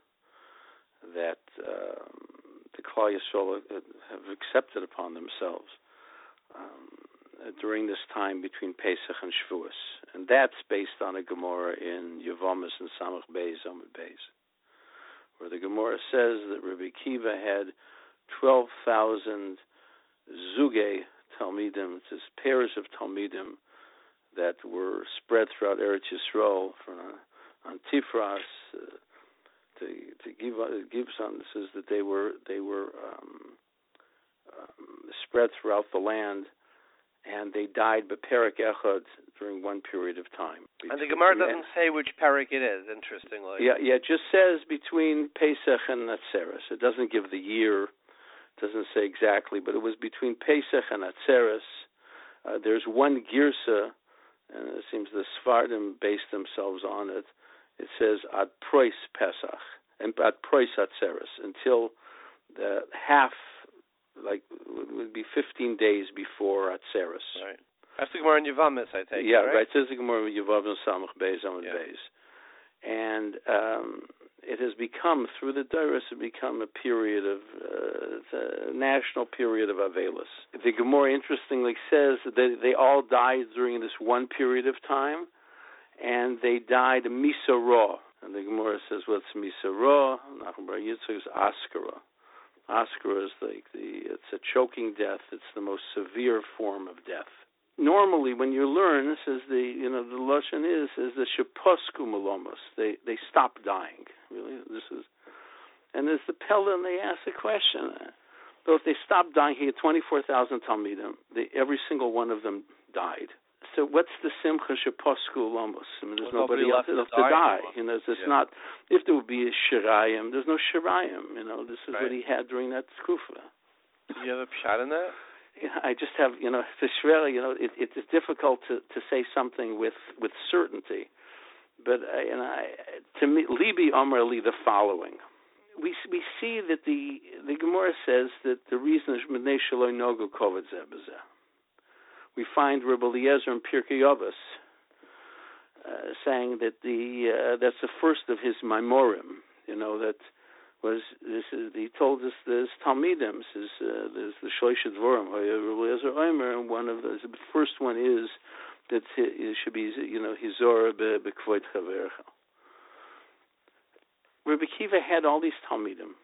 that um, the Klal Yisrael have accepted upon themselves um, during this time between Pesach and Shavuos, and that's based on a Gemara in Yevamos and Samach Beis Amud Beis, where the Gemara says that Rabbi Akiva had twelve thousand Zuge Talmidim, it says pairs of Talmidim that were spread throughout Eretz Yisrael from on Tifras uh, to to give gives on this is that they were they were um, um, spread throughout the land, and they died beperik echad during one period of time. And the Gemara doesn't say which perik it is. Interestingly, yeah, yeah, it just says between Pesach and Atzeres. It doesn't give the year. Doesn't say exactly, but it was between Pesach and Atzeres. Uh, there's one girsa, and it seems the Sfardim based themselves on it. It says ad prois Pesach and ad prois Atzeres until the half, like would be fifteen days before Atzeres. Right. That's the Gemara in Yevamos, I take. Yeah, right. right. There's the Gemara in Yevamos Samach Beis Amud Beis, and um, it has become, through the Doros, it become a period of, uh, it's a national period of Avelis. The Gemara, interestingly, says that they, they all died during this one period of time, and they died Misa Ra. And the Gemara says, what's Misa Ra? Nachum Bar Yitzchak is Askara. Askara is like the, it's a choking death. It's the most severe form of death. Normally, when you learn, this is the, you know, the Lashon is, is the Shepusku Malomos. They they stop dying. Really, this is, and there's the Pella, and they ask the question. So if they stop dying, he had twenty-four thousand Talmidim. They, every single one of them died. So what's the Simcha Shepusku Malomos? I mean, there's well, nobody else to, to die. die. You know, it's yeah. not, if there would be a Shirayim, there's no Shirayim. You know, this is right. what he had during that Tkufa. Do you have a shot in that? I just have, you know, to Shvera, you know, it, it is difficult to, to say something with, with certainty. But, uh, you know, I, to me, Libi Amar Li, the following. We we see that the the Gemara says that the reason is M'nei Shaloi Nogu Kovod Zeh B'zeh. We find Rebbe Eliezer in Pirkei Avos uh, saying that the uh, that's the first of his Maimorim, you know, that was this is, he told us there's Talmidim, says uh, there's the Shloisha Dvorim, and one of those. The first one is that it should be, you know, Hizor beKvod Chavercha. Rabbi Akiva had all these Talmidim.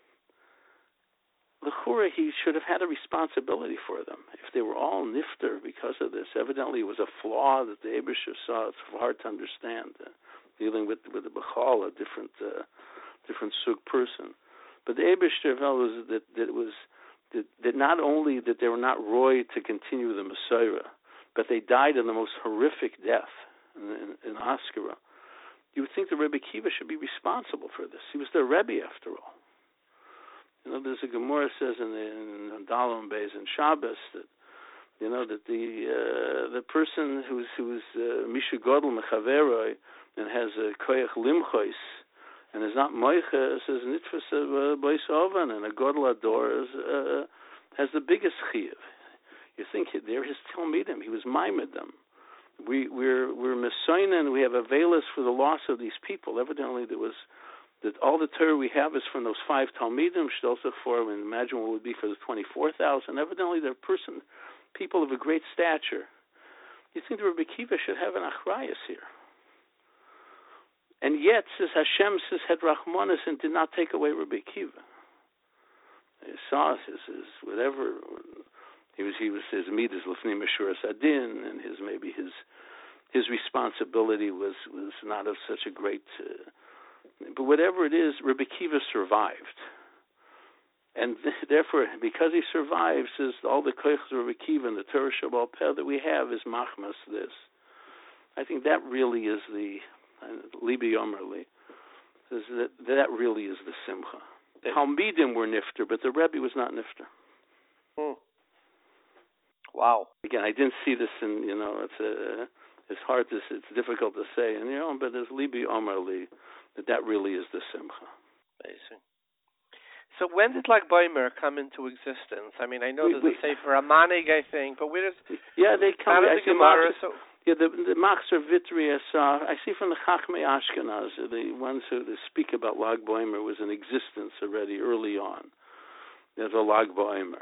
L'chura, he should have had a responsibility for them. If they were all nifter because of this, evidently it was a flaw that the Eibusher saw. It's hard to understand, uh, dealing with with the Bechal, a different. Uh, different sug person. But the Eibusher was that, that it was that, that not only that they were not roy to continue the Messiah, but they died in the most horrific death in, in, in Askara. You would think the Rebbe Akiva should be responsible for this. He was their Rebbe after all. You know, there's a Gemara says in the in Dalom Beis and Shabbos that you know that the uh, the person who's who's Mishu Godel Mechaveroi and has a Koyach Limchois and is not moicha, says nitfas bois oven, and a godel ador is, uh, has the biggest chiyuv. You think they're his talmidim. He was maimed them. We we're we're mesoinen. We have a veilus for the loss of these people. Evidently, there was that all the Torah we have is from those five talmidim. Shtosach for, and imagine what would be for the twenty-four thousand. Evidently, they're person people of a great stature. You think the Rebbe Akiva should have an achrayus here? And yet, says Hashem, says had Rachmanis and did not take away Rabbi Akiva. He saw his, his whatever he was. He was his midas lefnim ashuras adin, and his maybe his his responsibility was, was not of such a great. Uh, but whatever it is, Rabbi Akiva survived, and therefore, because he survives, says all the koichs of Rabbi Akiva and the Torah Shabbal Peh that we have is machmas this. I think that really is the. Libi Omerli says that that really is the simcha. The Talmidim were nifter, but the Rebbe was not nifter. Hmm. Wow. Again, I didn't see this in, you know, it's a, it's hard to, it's difficult to say, and you know, but there's Libi Omerli that that really is the simcha. Amazing. So when did Lag Baimer come into existence? I mean, I know we, there's we, a Sefer Amanig, I think, but where does... Yeah, they come... Out of I the see Gemara, Machzer, so... Yeah, the, the Machzer Vitri I saw, I see from the Chachmei Ashkenaz, the ones who speak about Lag Baimer was in existence already early on. There's a Lag Baimer.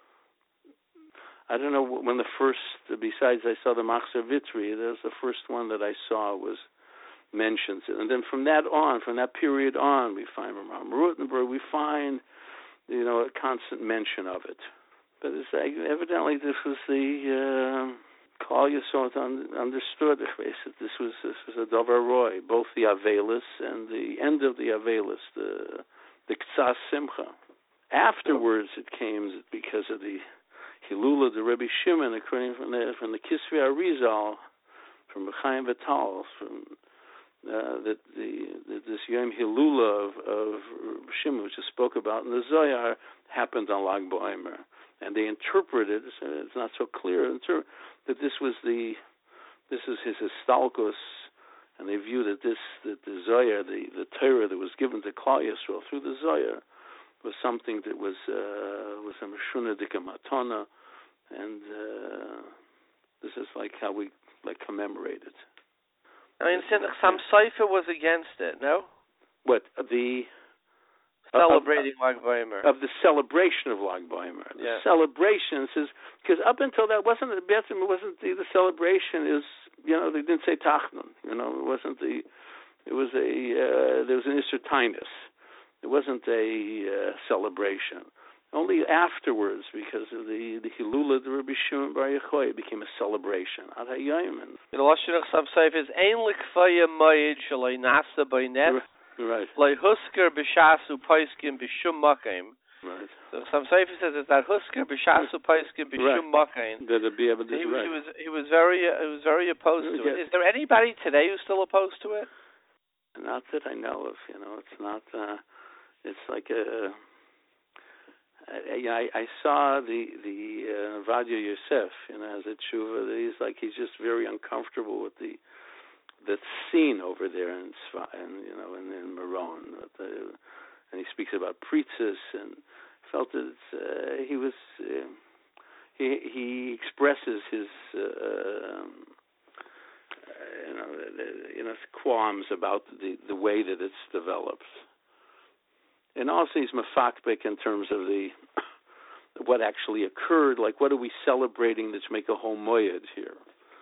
I don't know when the first, besides I saw the Machzer Vitri, there's the first one that I saw was mentions it. And then from that on, from that period on, we find from Rutenberg, we find, you know, a constant mention of it. But it's like, evidently this was the uh, Klal Yisrael understood it. This was this was a Dover Roy, both the Avelis and the end of the Avelis, the the Ktsas Simcha. Afterwards, it came because of the Hilula, the Rebbe Shimon, according from the from the Kisvei Arizal, from Chaim Vital, from uh, that the, the this Yom Hilula of, of Shimon, which is spoke about in the Zohar, happened on Lag Ba'omer, and they interpreted. It's not so clear that this was the this is his histalkos, and they view that this that the Zohar, the the Torah that was given to Klal Yisrael through the Zohar, was something that was uh, was a Meshuna Dika Matana, and uh, this is like how we like commemorate it. I mean, Sam Seifer was against it, no? What the celebrating Lag Baimer of the celebration of Lag Baimer, the yeah. celebration is because up until that wasn't the it wasn't the, the celebration is you know they didn't say Tachnun, you know it wasn't the it was a uh, there was an Isser Tainus. It wasn't a uh, celebration. Only afterwards, because of the the Hilula, the Rabbi Shimon Bar Yochai, it became a celebration. Ad hayomen. The Lashon of Sam Seif is ein likfaya mayid shalei nasa by nes, right? Lei husker b'shasu paiskim b'shum makim. Right. So Sam Seif says it's that husker b'shasu paiskim b'shum makim. That it be able to. He, right. he was he was very uh, he was very opposed to yes. it. Is there anybody today who's still opposed to it? Not that I know of. You know, it's not. Uh, It's like a, I, I saw the the uh, Vadia Yosef, you know, as a tshuva. He's like he's just very uncomfortable with the the scene over there in and you know in, in Meron, the, and he speaks about pretzis and felt that uh, he was uh, he he expresses his uh, you know the, you know qualms about the the way that it's developed. And also he's mafakbek in terms of the what actually occurred. Like, what are we celebrating that's make a whole moyed here?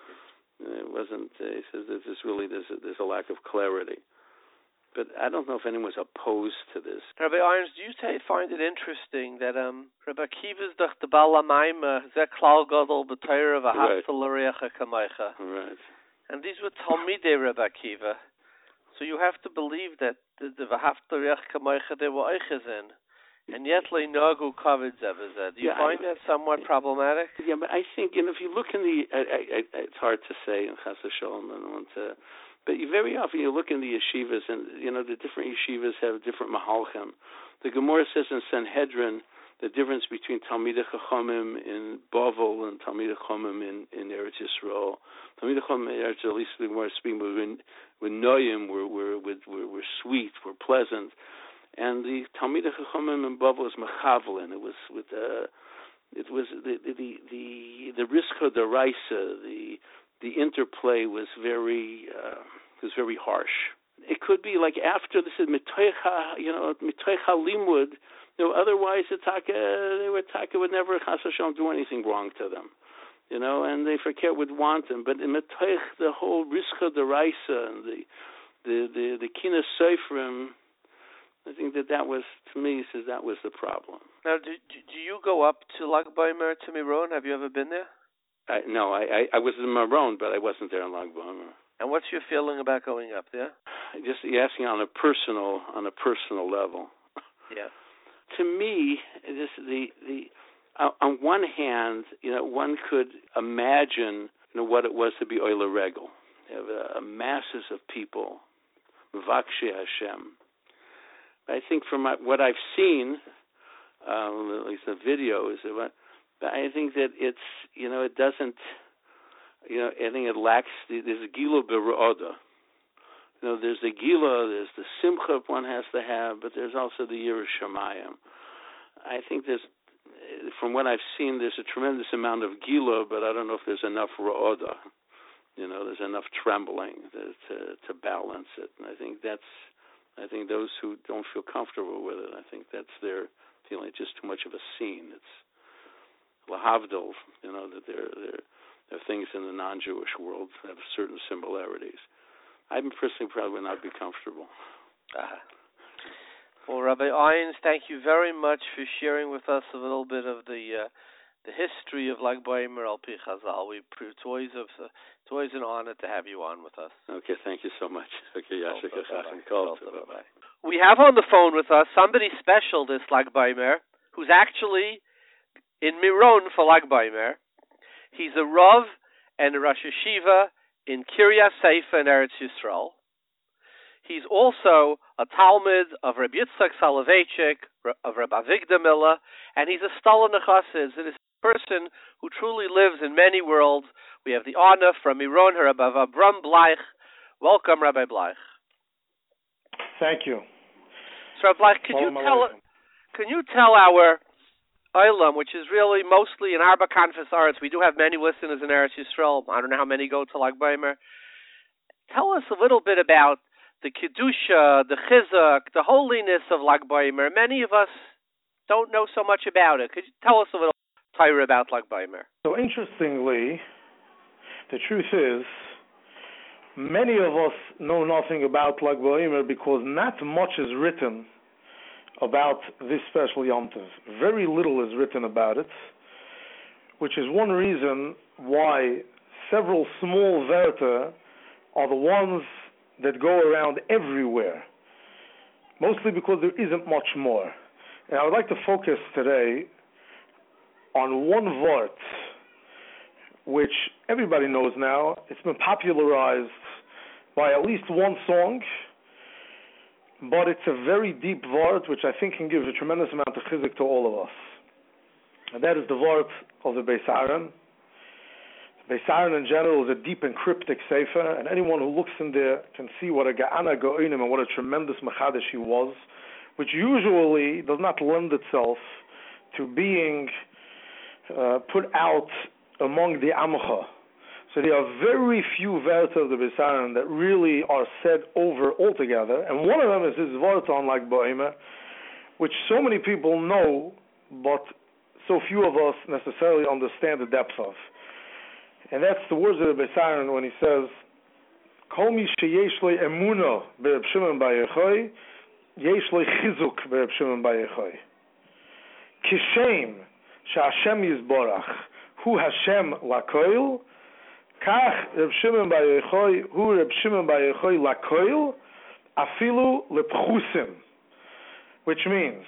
It wasn't. Uh, he says that there's really there's a, there's a lack of clarity. But I don't know if anyone's opposed to this. Rabbi Irons, do you say, find it interesting that um, Rabbi Akiva's doch the Balamayma ze klal gadol b'Torah v'hafta l'reacha kamaycha. Right. And these were Talmidei Rabbi Akiva. So you have to believe that the v'hafta l'reacha kamaycha they were eiches in. And yet le'nagu kavod zeh b'zeh. Do you yeah, find I, that somewhat problematic? Yeah, but I think, you know, if you look in the, I, I, I, it's hard to say in Chas v'Sholom, and to, but you, very often you look in the yeshivas, and you know the different yeshivas have different mahalchim. The Gemara says in Sanhedrin the difference between Talmidei Chachamim in Bavel and Talmidei Chachamim in, in Eretz Yisrael. Talmidei Chachamim in Eretz Yisrael, at least the Gemara speaking, when when Noyim were were, were were sweet, were pleasant, and the Talmidei Chachamim in Bavel was Mechavlin. It was with uh, it was the the the the Riska Daraisa, the the interplay was very uh, was very harsh. It could be like after this is mitoicha, you know, mitoicha limud. You know, otherwise the taka they would taka would never chas v'shalom do anything wrong to them, you know, and they forget would want them. But in mitoich the whole riska deraisa and the the the the kina seifrim, I think that that was to me says that was the problem. Now, do do you go up to Lag Baimer to Meron? Have you ever been there? I, no, I, I I was in Meron, but I wasn't there in Lag Baimer. And what's your feeling about going up there? Just you're asking on a personal on a personal level. Yeah. To me, this the the uh, on one hand, you know, one could imagine you know what it was to be Oila Regel. You have uh, masses of people, Mvakshi Hashem. I think from my, what I've seen, um, at least the videos, I think that it's you know it doesn't. You know, I think it lacks, there's a Gilo Bera'oda. You know, there's the Gila, there's the Simcha one has to have, but there's also the Yiras Shamayim. I think there's, from what I've seen, there's a tremendous amount of Gila, but I don't know if there's enough Ra'oda. You know, there's enough trembling to, to to balance it. And I think that's, I think those who don't feel comfortable with it, I think that's their feeling. It's just too much of a scene. It's lahavdil, you know, that there there there are things in the non-Jewish world that have certain similarities. I personally probably would not be comfortable. Uh, well, Rabbi Eins, thank you very much for sharing with us a little bit of the uh, the history of Lag BaOmer al Pi Chazal. We it's always a, it's always an honor to have you on with us. Okay, thank you so much. Okay, Yashik. We have on the phone with us somebody special this Lag BaOmer who's actually in Miron for Lag BaOmer. He's a Rav and a Rosh Yeshiva in Kiryas Seifa in Eretz Yisrael. He's also a Talmud of Rabbi Yitzchak Soloveitchik, of Rabbi Avigdor Miller, and he's a Stolen Chassid. It is a person who truly lives in many worlds. We have the honor from Miron, Rabbi Avram Bleich. Welcome, Rabbi Bleich. Thank you. So, Rabbi Bleich, can you tell can you tell our Olam, which is really mostly in Arba Kanfas Arts, we do have many listeners in Eretz Yisrael. I don't know how many go to Lag BaOmer. Tell us a little bit about the Kedusha, the Chizuk, the holiness of Lag BaOmer. Many of us don't know so much about it. Could you tell us a little Torah about Lag BaOmer? So interestingly, the truth is, many of us know nothing about Lag BaOmer because not much is written about this special Yom Tov. Very little is written about it, which is one reason why several small Wörter are the ones that go around everywhere, mostly because there isn't much more. And I would like to focus today on one Wort, which everybody knows now. It's been popularized by at least one song, but it's a very deep Wort, which I think can give a tremendous amount of chizuk to all of us. And that is the Wort of the Beis Aaron. The Beis Aaron in general is a deep and cryptic sefer, and anyone who looks in there can see what a Ga'ana Go'inim and what a tremendous Mechadish he was, which usually does not lend itself to being uh, put out among the Amcha. So there are very few Wörter of the Beis Aaron that really are said over altogether, and one of them is his Wort on Lag BaOmer, which so many people know, but so few of us necessarily understand the depth of. And that's the words of the Beis Aaron when he says, Kol mi sheyesh lo emuna beReb Shimon bar Yochai, yesh lo chizuk beReb Shimon bar Yochai. Kishem sheHashem yizborach, hu Hashem lakoil, Kach Reb Shimon bar Yochai, hu Reb Shimon bar Yochai lakoil, afilu lepchusim, which means,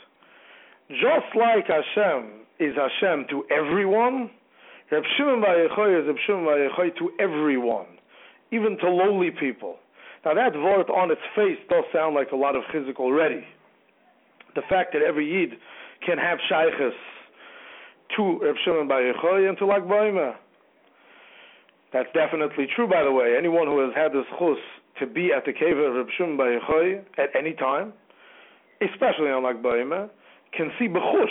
just like Hashem is Hashem to everyone, Reb Shimon bar Yochai is Reb Shimon bar Yochai to everyone, even to lowly people. Now that Wort on its face does sound like a lot of chizuk already. The fact that every Yid can have shaychus to Reb Shimon bar Yochai and to Lag BaOmer. That's definitely true, by the way. Anyone who has had the zchus to be at the cave of Reb Shimon bar Yochai at any time, especially on Lag BaOmer, can see b'chush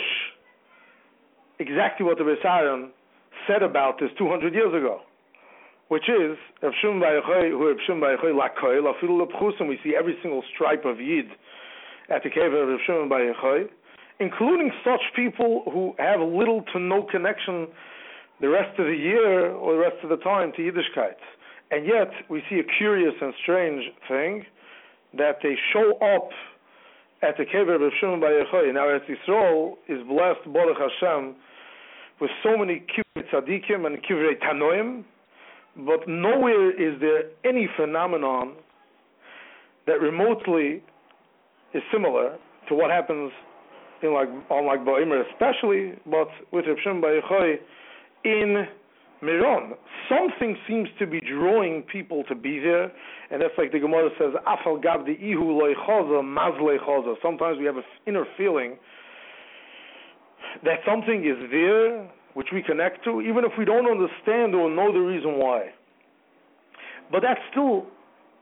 exactly what the Beis Aaron said about this two hundred years ago, which is Reb Shimon bar Yochai, who Reb Shimon bar Yochai lakoil, afilu lepchusim. We see every single stripe of Yid at the cave of Reb Shimon bar Yochai, including such people who have little to no connection the rest of the year or the rest of the time to Yiddishkeit. And yet we see a curious and strange thing that they show up at the cave of Reb Shimon bar Yochai. Now Eretz Yisrael is blessed, Baruch Hashem, with so many kivrei tzadikim and kivrei tanoim, but nowhere is there any phenomenon that remotely is similar to what happens in like on Lag BaOmer, especially, but with Reb Shimon bar Yochai in Miron. Something seems to be drawing people to be there, and that's like the Gemara says, Afal gab de ihu loy chaza, maz loy chaza. Sometimes we have an inner feeling that something is there which we connect to, even if we don't understand or know the reason why. But that's still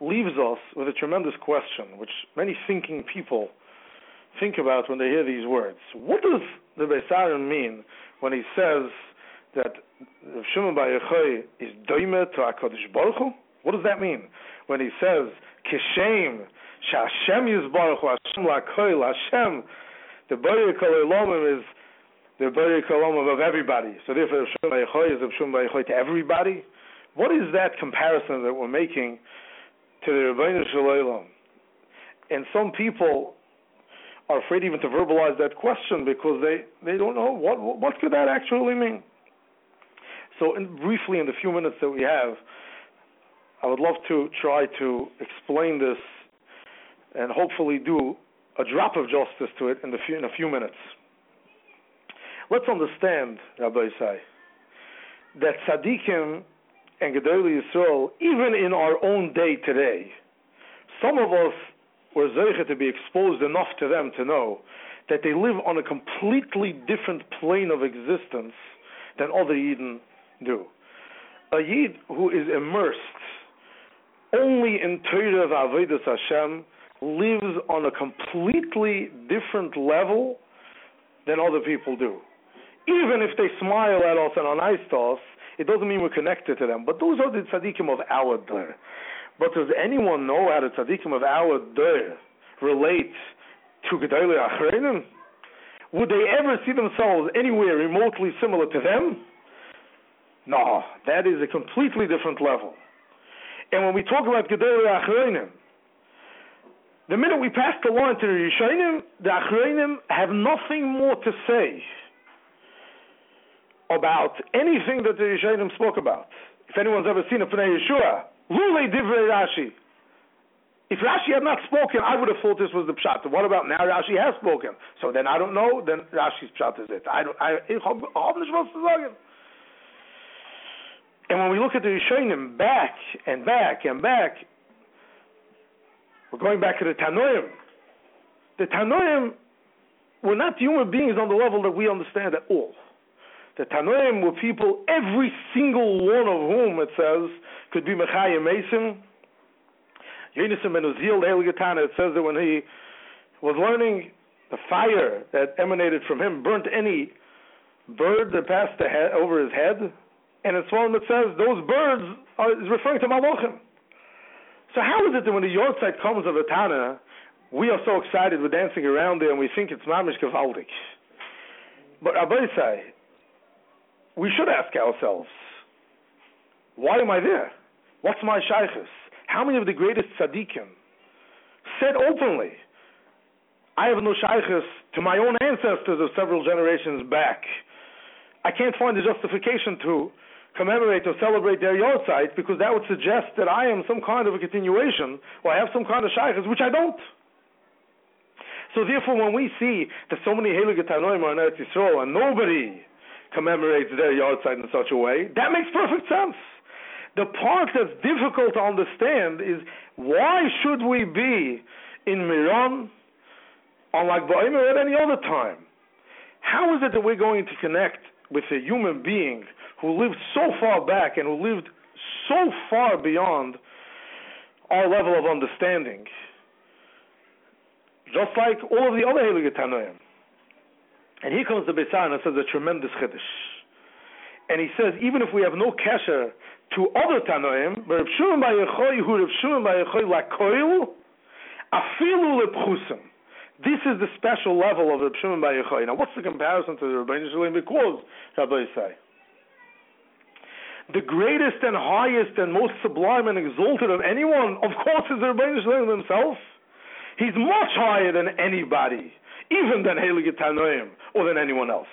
leaves us with a tremendous question, which many thinking people think about when they hear these words. What does the Beis Aaron mean when he says that Rav Shimon Bar Yochai is doime to HaKadosh Baruch Hu? What does that mean when he says Kishem Shashem Yisbaruch Hu Hashem Lakoil Hashem, the Borei Kol Olamim is the Borei Kol Olamim of everybody. So therefore Rav Shimon Bar Yochai is Rav Shimon Bar Yochai to everybody. What is that comparison that we're making to the Rebbeinu Shalom? And some people are afraid even to verbalize that question because they, they don't know what what could that actually mean. So in, briefly, in the few minutes that we have, I would love to try to explain this and hopefully do a drop of justice to it in, the few, in a few minutes. Let's understand, Rabbi Isai, that tzaddikim and Gedolei Yisrael, even in our own day today, some of us were zeicha to be exposed enough to them to know that they live on a completely different plane of existence than other Yidden do. A Yid who is immersed only in Torah v'Avodas Hashem lives on a completely different level than other people do. Even if they smile at us and are nice to us, it doesn't mean we're connected to them. But those are the tzaddikim of our day. But does anyone know how the tzaddikim of our day relate to Gedolei Achreinim? Would they ever see themselves anywhere remotely similar to them? No, that is a completely different level. And when we talk about Gedolei Achreinim, the minute we pass the line to the Rishonim, the Achreinim have nothing more to say about anything that the Rishonim spoke about. If anyone's ever seen a Pnei Yeshua, Lulei Divrei Rashi. If Rashi had not spoken, I would have thought this was the Pshat. What about now Rashi has spoken? So then I don't know, then Rashi's Pshat is it. I don't, I, ich hab nicht was zu sagen. And when we look at the Rishonim back and back and back, we're going back to the Tanoim. The Tanoim were not human beings on the level that we understand at all. The Tanoim were people, every single one of whom, it says, could be Mechayim Mason. Yonasan ben Uziel, the Heilige Tana, it says that when he was learning, the fire that emanated from him burnt any bird that passed the head, over his head. And it's one that says those birds are, is referring to Malachim. So how is it that when the Yortzeit comes of a Tana, we are so excited, we're dancing around there, and we think it's Mamish Gevaldik? But Rabbi say, we should ask ourselves, why am I there? What's my shaykhus? How many of the greatest tzaddikim said openly, I have no shaykhus to my own ancestors of several generations back. I can't find a justification to commemorate or celebrate their Yortzeit because that would suggest that I am some kind of a continuation or I have some kind of shaykhus, which I don't. So therefore, when we see that so many Heilige Tanoim are in Eretz Yisrael and nobody commemorates their Yortzeit in such a way, that makes perfect sense. The part that's difficult to understand is why should we be in Miran on Lag BaOmer or at any other time? How is it that we're going to connect with a human being who lived so far back and who lived so far beyond our level of understanding? Just like all of the other Heilige Tanoim. And here comes the Beis Aaron and says a tremendous chiddush. And he says, even if we have no kasher to other Tanoim, but Rav Shimon Bar Yochai, who Rav Shimon Bar Yochai lakoil, afilu lepchusim. This is the special level of Rav Shimon Bar Yochai. Now, what's the comparison to the Rebbeinu Shalom? Because, Rabbi say, the greatest and highest and most sublime and exalted of anyone, of course, is the Rebbeinu Shalom himself. He's much higher than anybody, even than Heilige Tanoim or than anyone else.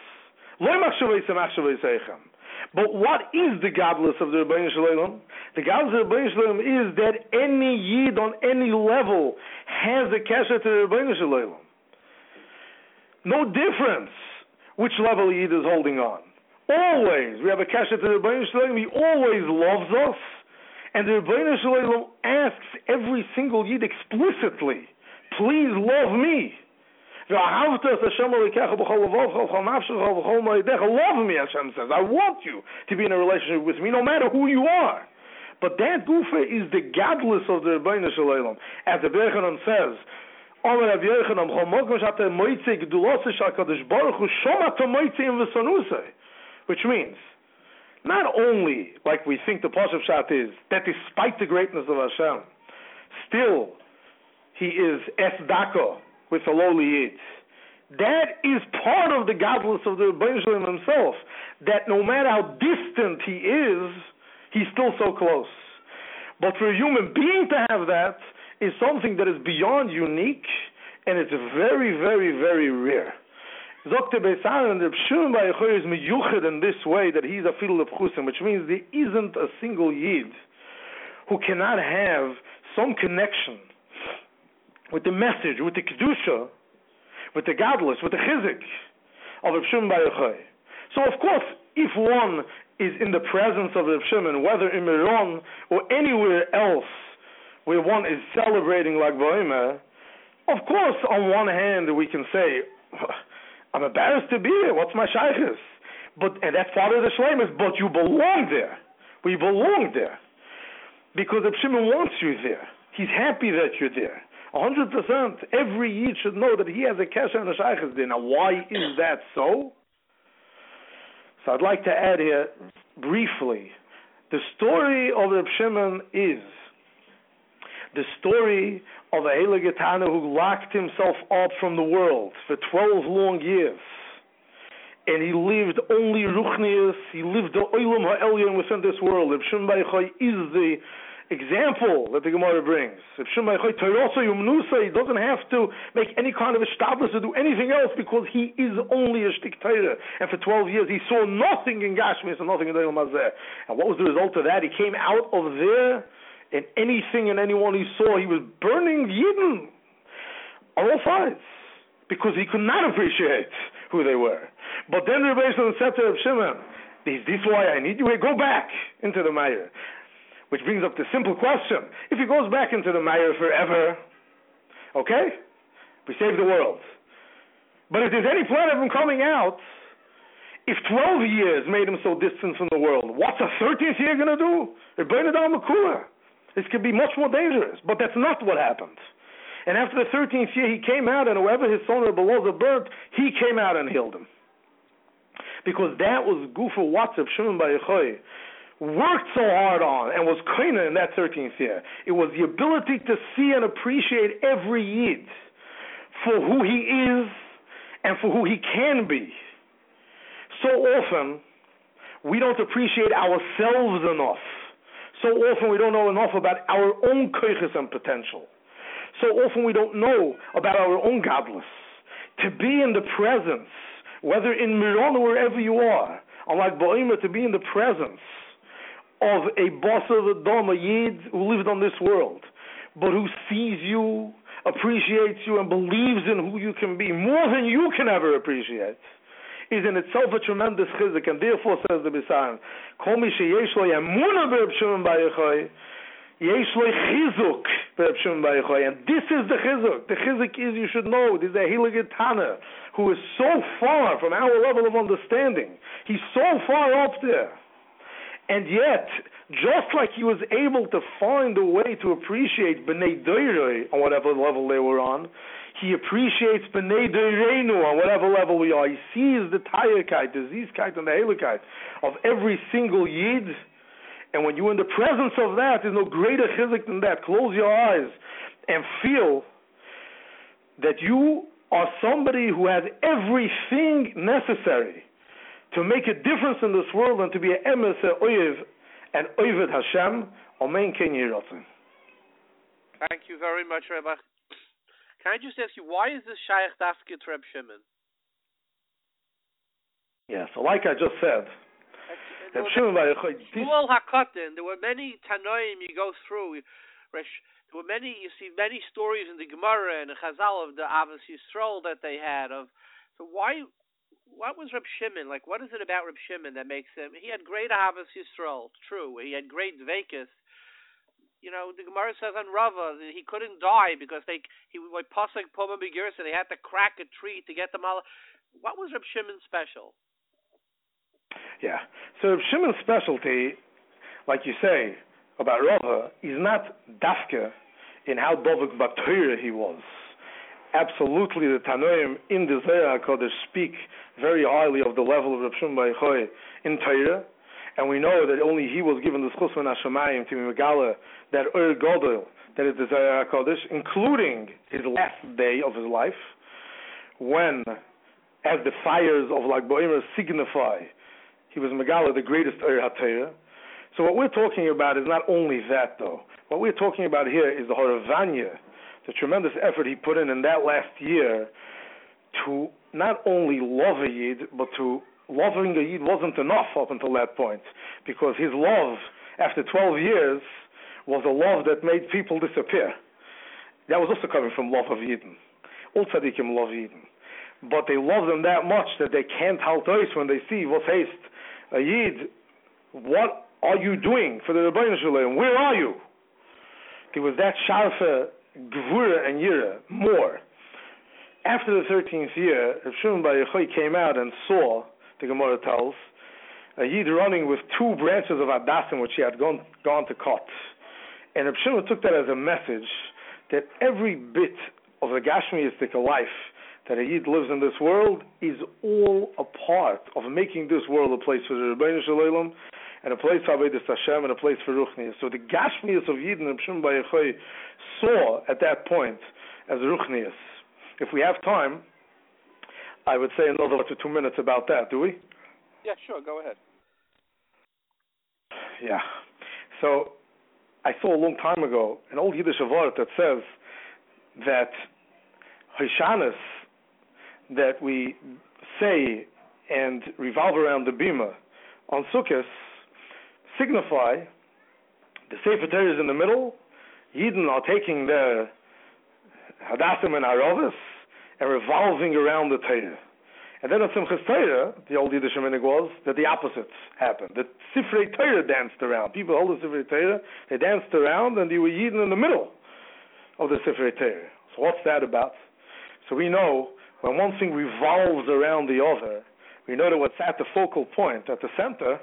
But what is the godless of the Rebbeinu Shalom? The godless of the Rebbeinu Shalom is that any Yid on any level has a kasher to the Rebbeinu Shalom. No difference which level a Yid is holding on. Always we have a kasher to the Rebbeinu Shalom. He always loves us, and the Rebbeinu Shalom asks every single Yid explicitly, please love me. Love me, Hashem says. I want you to be in a relationship with me no matter who you are. But that gufa is the gadlus of the Rebbeinu Shalom. As the Berchanan says, Omer Rav Yochanan, Chomokum Shata Moitze Gedulose Shakadosh Baruch Hu Shomata Moitze in V'Sanusei, which means not only, like we think the Pashup Shat is, that despite the greatness of Hashem, still he is Esdako with the lowly Yid. That is part of the godless of the Rebbeinu Shalom himself, that no matter how distant he is, he's still so close. But for a human being to have that is something that is beyond unique, and it's very, very, very rare. Doctor Beisan and Reb Shimon Bar Yochai is miyuched in this way that he's a fidel of chusim, which means there isn't a single yid who cannot have some connection with the message, with the kedusha, with the godless, with the chizik of Reb Shimon Bar Yochai. So of course, if one is in the presence of Reb Shimon, whether in Meron or anywhere else where one is celebrating Lag BaOmer, of course, on one hand we can say, I'm embarrassed to be here. What's my shaykhis? But and that's part of the shleimus. But you belong there. We belong there because Reb Shimon wants you there. He's happy that you're there. A hundred percent. Every yid should know that he has a kesher and a shaykhis there. Now, why is that so? So I'd like to add here briefly. The story of Reb Shimon is the story of a Heilige Tana who locked himself up from the world for twelve long years. And he lived only Ruchnius, he lived the Olam HaElyon within this world. Reb Shimon Bar Yochai is the example that the Gemara brings. Reb Shimon Bar Yochai, Torasa Yumnusa, he doesn't have to make any kind of establishment or do anything else because he is only a Shtik Torah. And for twelve years he saw nothing in Gashmis and nothing in the Olam Hazeh. And what was the result of that? He came out of there, and anything and anyone he saw, he was burning Yidden on all sides because he could not appreciate who they were. But then Rebbe Shimon said to Reb Shimon, is this why I need you? Hey, go back into the Meir. Which brings up the simple question. If he goes back into the Meir forever, okay, we save the world. But if there's any plan of him coming out, if twelve years made him so distant from the world, what's a thirteenth year going to do? They burn it down the cooler. This could be much more dangerous, but that's not what happened. And after the thirteenth year, he came out, and whoever his son or Beloza burnt, he came out and healed him. Because that was Gufa Watzeb Shimon Bar Yochai worked so hard on and was koina in that thirteenth year. It was the ability to see and appreciate every Yid for who he is and for who he can be. So often, we don't appreciate ourselves enough. So often we don't know enough about our own koiches and potential. So often we don't know about our own godless. To be in the presence, whether in Miron or wherever you are, on Lag BaOmer, to be in the presence of a boss of a dom, a yid who lived on this world, but who sees you, appreciates you, and believes in who you can be more than you can ever appreciate, is in itself a tremendous chizik, and therefore says the Bisayan, Kol mi sheyesh lo yamuna b'Reb Shimon Bar Yochai, yesh lo chizuk b'Reb Shimon Bar Yochai, and this is the chizuk. The chizuk is, you should know, this is a Heilige Tana, who is so far from our level of understanding. He's so far up there. And yet, just like he was able to find a way to appreciate B'nai Doirei on whatever level they were on, he appreciates B'nai Doireinu on whatever level we are. He sees the Tayerkeit, the Zizkeit, and the Heiligkeit of every single Yid. And when you're in the presence of that, there's no greater chizik than that. Close your eyes and feel that you are somebody who has everything necessary to make a difference in this world and to be an emes, an oyev, and oyevet Hashem. Amen. Ken Yiratzin. Thank you very much, Rabbi. Can I just ask you, why is this Shaykh Dafke to Reb Shimon? Yeah, so like I just said, Reb Shimon Bar Yochai. Shmuel HaKatan, there were many Tanoim you go through. There were many, you see many stories in the Gemara and the Chazal of the Avos Yisrael that they had. Of so why, what was Reb Shimon like? What is it about Reb Shimon that makes him? He had great Avos Yisrael, true. He had great Dveikus. You know, the Gemara says on Rava that he couldn't die because they he like pasuk Poma Begirsa, they had to crack a tree to get them all. What was Reb Shimon's special? Yeah, so Reb Shimon's specialty, like you say, about Rava is not dafka in how dovek b'Torah he was. Absolutely, the Tanoim in the Zohar HaKadosh speak very highly of the level of Reb Shimon bar Yochai in Torah, and we know that only he was given the schus min hashamayim to be megala that Ur Gadol that is the Zohar HaKadosh, including his last day of his life, when, as the fires of Lag BaOmer signify, he was megala the greatest Ur HaTorah. So what we're talking about is not only that, though. What we're talking about here is the Horavanya, the tremendous effort he put in in that last year to not only love a Yid, but to loving a Yid wasn't enough up until that point, because his love, after twelve years, was a love that made people disappear. That was also coming from love of Yidden. All tzaddikim love Yidden. But they love them that much that they can't halt ois when they see what's haste. A Yid, what are you doing for the Rebbeinu Shalom? Where are you? There was that sharfa gvura and yira more. After the thirteenth year, Reb Shimon bar Yochai came out and saw, the Gemara tells, a Yid running with two branches of Adassim which he had gone, gone to cut. And Reb Shimon took that as a message that every bit of the Gashmiistic life that a Yid lives in this world is all a part of making this world a place for the Rebbeinu Shalom, and a place for Avodas Hashem, and a place for Ruchnius. So the Gashmius of Yidden, Reb Shimon bar Yochai saw at that point as Ruchnius. If we have time, I would say another two minutes about that, do we? Yeah, sure, go ahead. Yeah. So I saw a long time ago an old Yiddish word that says that Hishanis that we say and revolve around the Bima on Sukkot signify the Sefer Torah is in the middle, Yidden are taking their Hadassim and Aravos and revolving around the Torah. And then on Simchas Torah, the old Yiddish minig was that the opposites happened. The Sifrei Torah danced around. People hold the Sifrei Torah, they danced around, and they were Yidden in the middle of the Sifrei Torah. So what's that about? So we know when one thing revolves around the other, we know that what's at the focal point, at the center,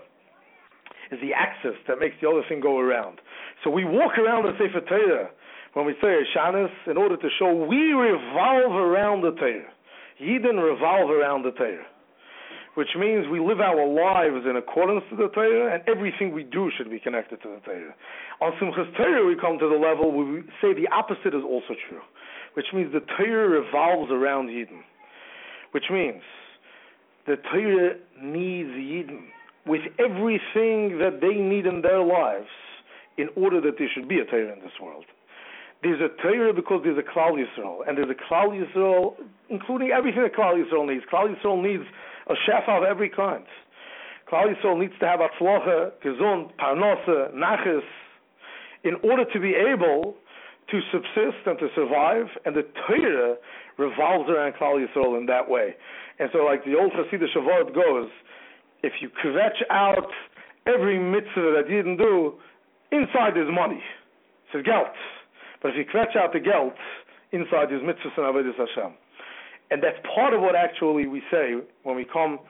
is the axis that makes the other thing go around. So we walk around the Sefer Torah when we say Shanis in order to show we revolve around the Torah. Yidden revolve around the Torah, which means we live our lives in accordance to the Torah, and everything we do should be connected to the Torah. On Simchas Torah, we come to the level where we say the opposite is also true, which means the Torah revolves around Yidden, which means the Torah needs Yidden with everything that they need in their lives in order that there should be a Torah in this world. There's a Torah because there's a Klal Yisrael, and there's a Klal Yisrael, including everything that Klal Yisrael needs. Klal Yisrael needs a shefa of every kind. Klal Yisrael needs to have atzlocha, gesund, parnasa, nachas, in order to be able to subsist and to survive, and the Torah revolves around Klal Yisrael in that way. And so like the old Hasidic Shavot goes, if you kvetch out every mitzvah that you didn't do, inside there's money. It's geld. But if you kvetch out the geld, inside there's mitzvahs and avodas Hashem. And that's part of what actually we say when we come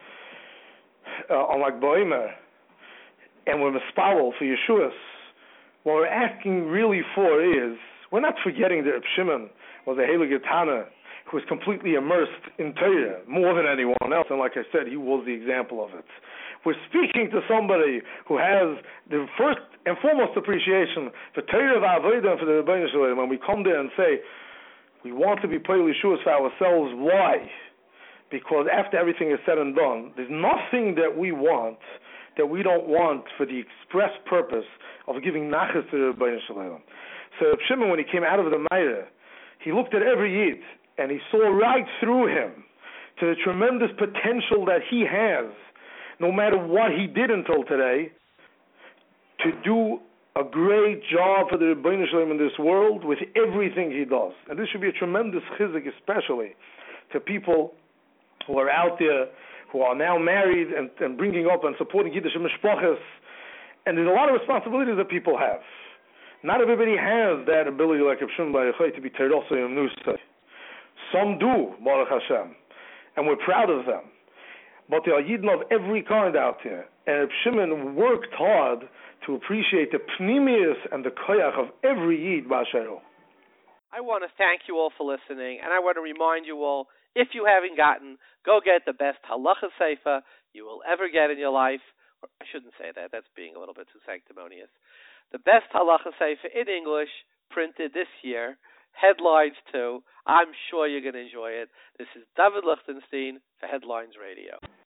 uh, on Lag BaOmer and we're mispalel for Yeshuas. What we're asking really for is, we're not forgetting that Reb Shimon was a Heilige Tana who was completely immersed in Torah more than anyone else, and like I said, he was the example of it. We're speaking to somebody who has the first and foremost appreciation for Torah v'Avodah and for the Rebbeinu Shalom. When we come there and say, we want to be Poel Yeshuas for ourselves, why? Because after everything is said and done, there's nothing that we want that we don't want for the express purpose of giving nachas to the Rebbeinu Shalom. So Reb Shimon, when he came out of the Meirah, he looked at every Yid, and he saw right through him to the tremendous potential that he has, no matter what he did until today, to do a great job for the Rebbeinu Shalom in this world with everything he does. And this should be a tremendous chizuk, especially to people who are out there, who are now married and, and bringing up and supporting Yiddish mishpachas. And there's a lot of responsibilities that people have. Not everybody has that ability like Reb Shimon bar Yochai to be terosei and nusei. Some do, Baruch Hashem, and we're proud of them. But there are Yidden of every kind out there. And Reb Shimon worked hard to appreciate the pnimius and the koyach of every Yid Ba'ashero. I want to thank you all for listening, and I want to remind you all, if you haven't gotten, go get the best halacha sefer you will ever get in your life. Or I shouldn't say that. That's being a little bit too sanctimonious. The best halacha sefer in English, printed this year. Headlines too. I'm sure you're going to enjoy it. This is David Lichtenstein for Headlines Radio.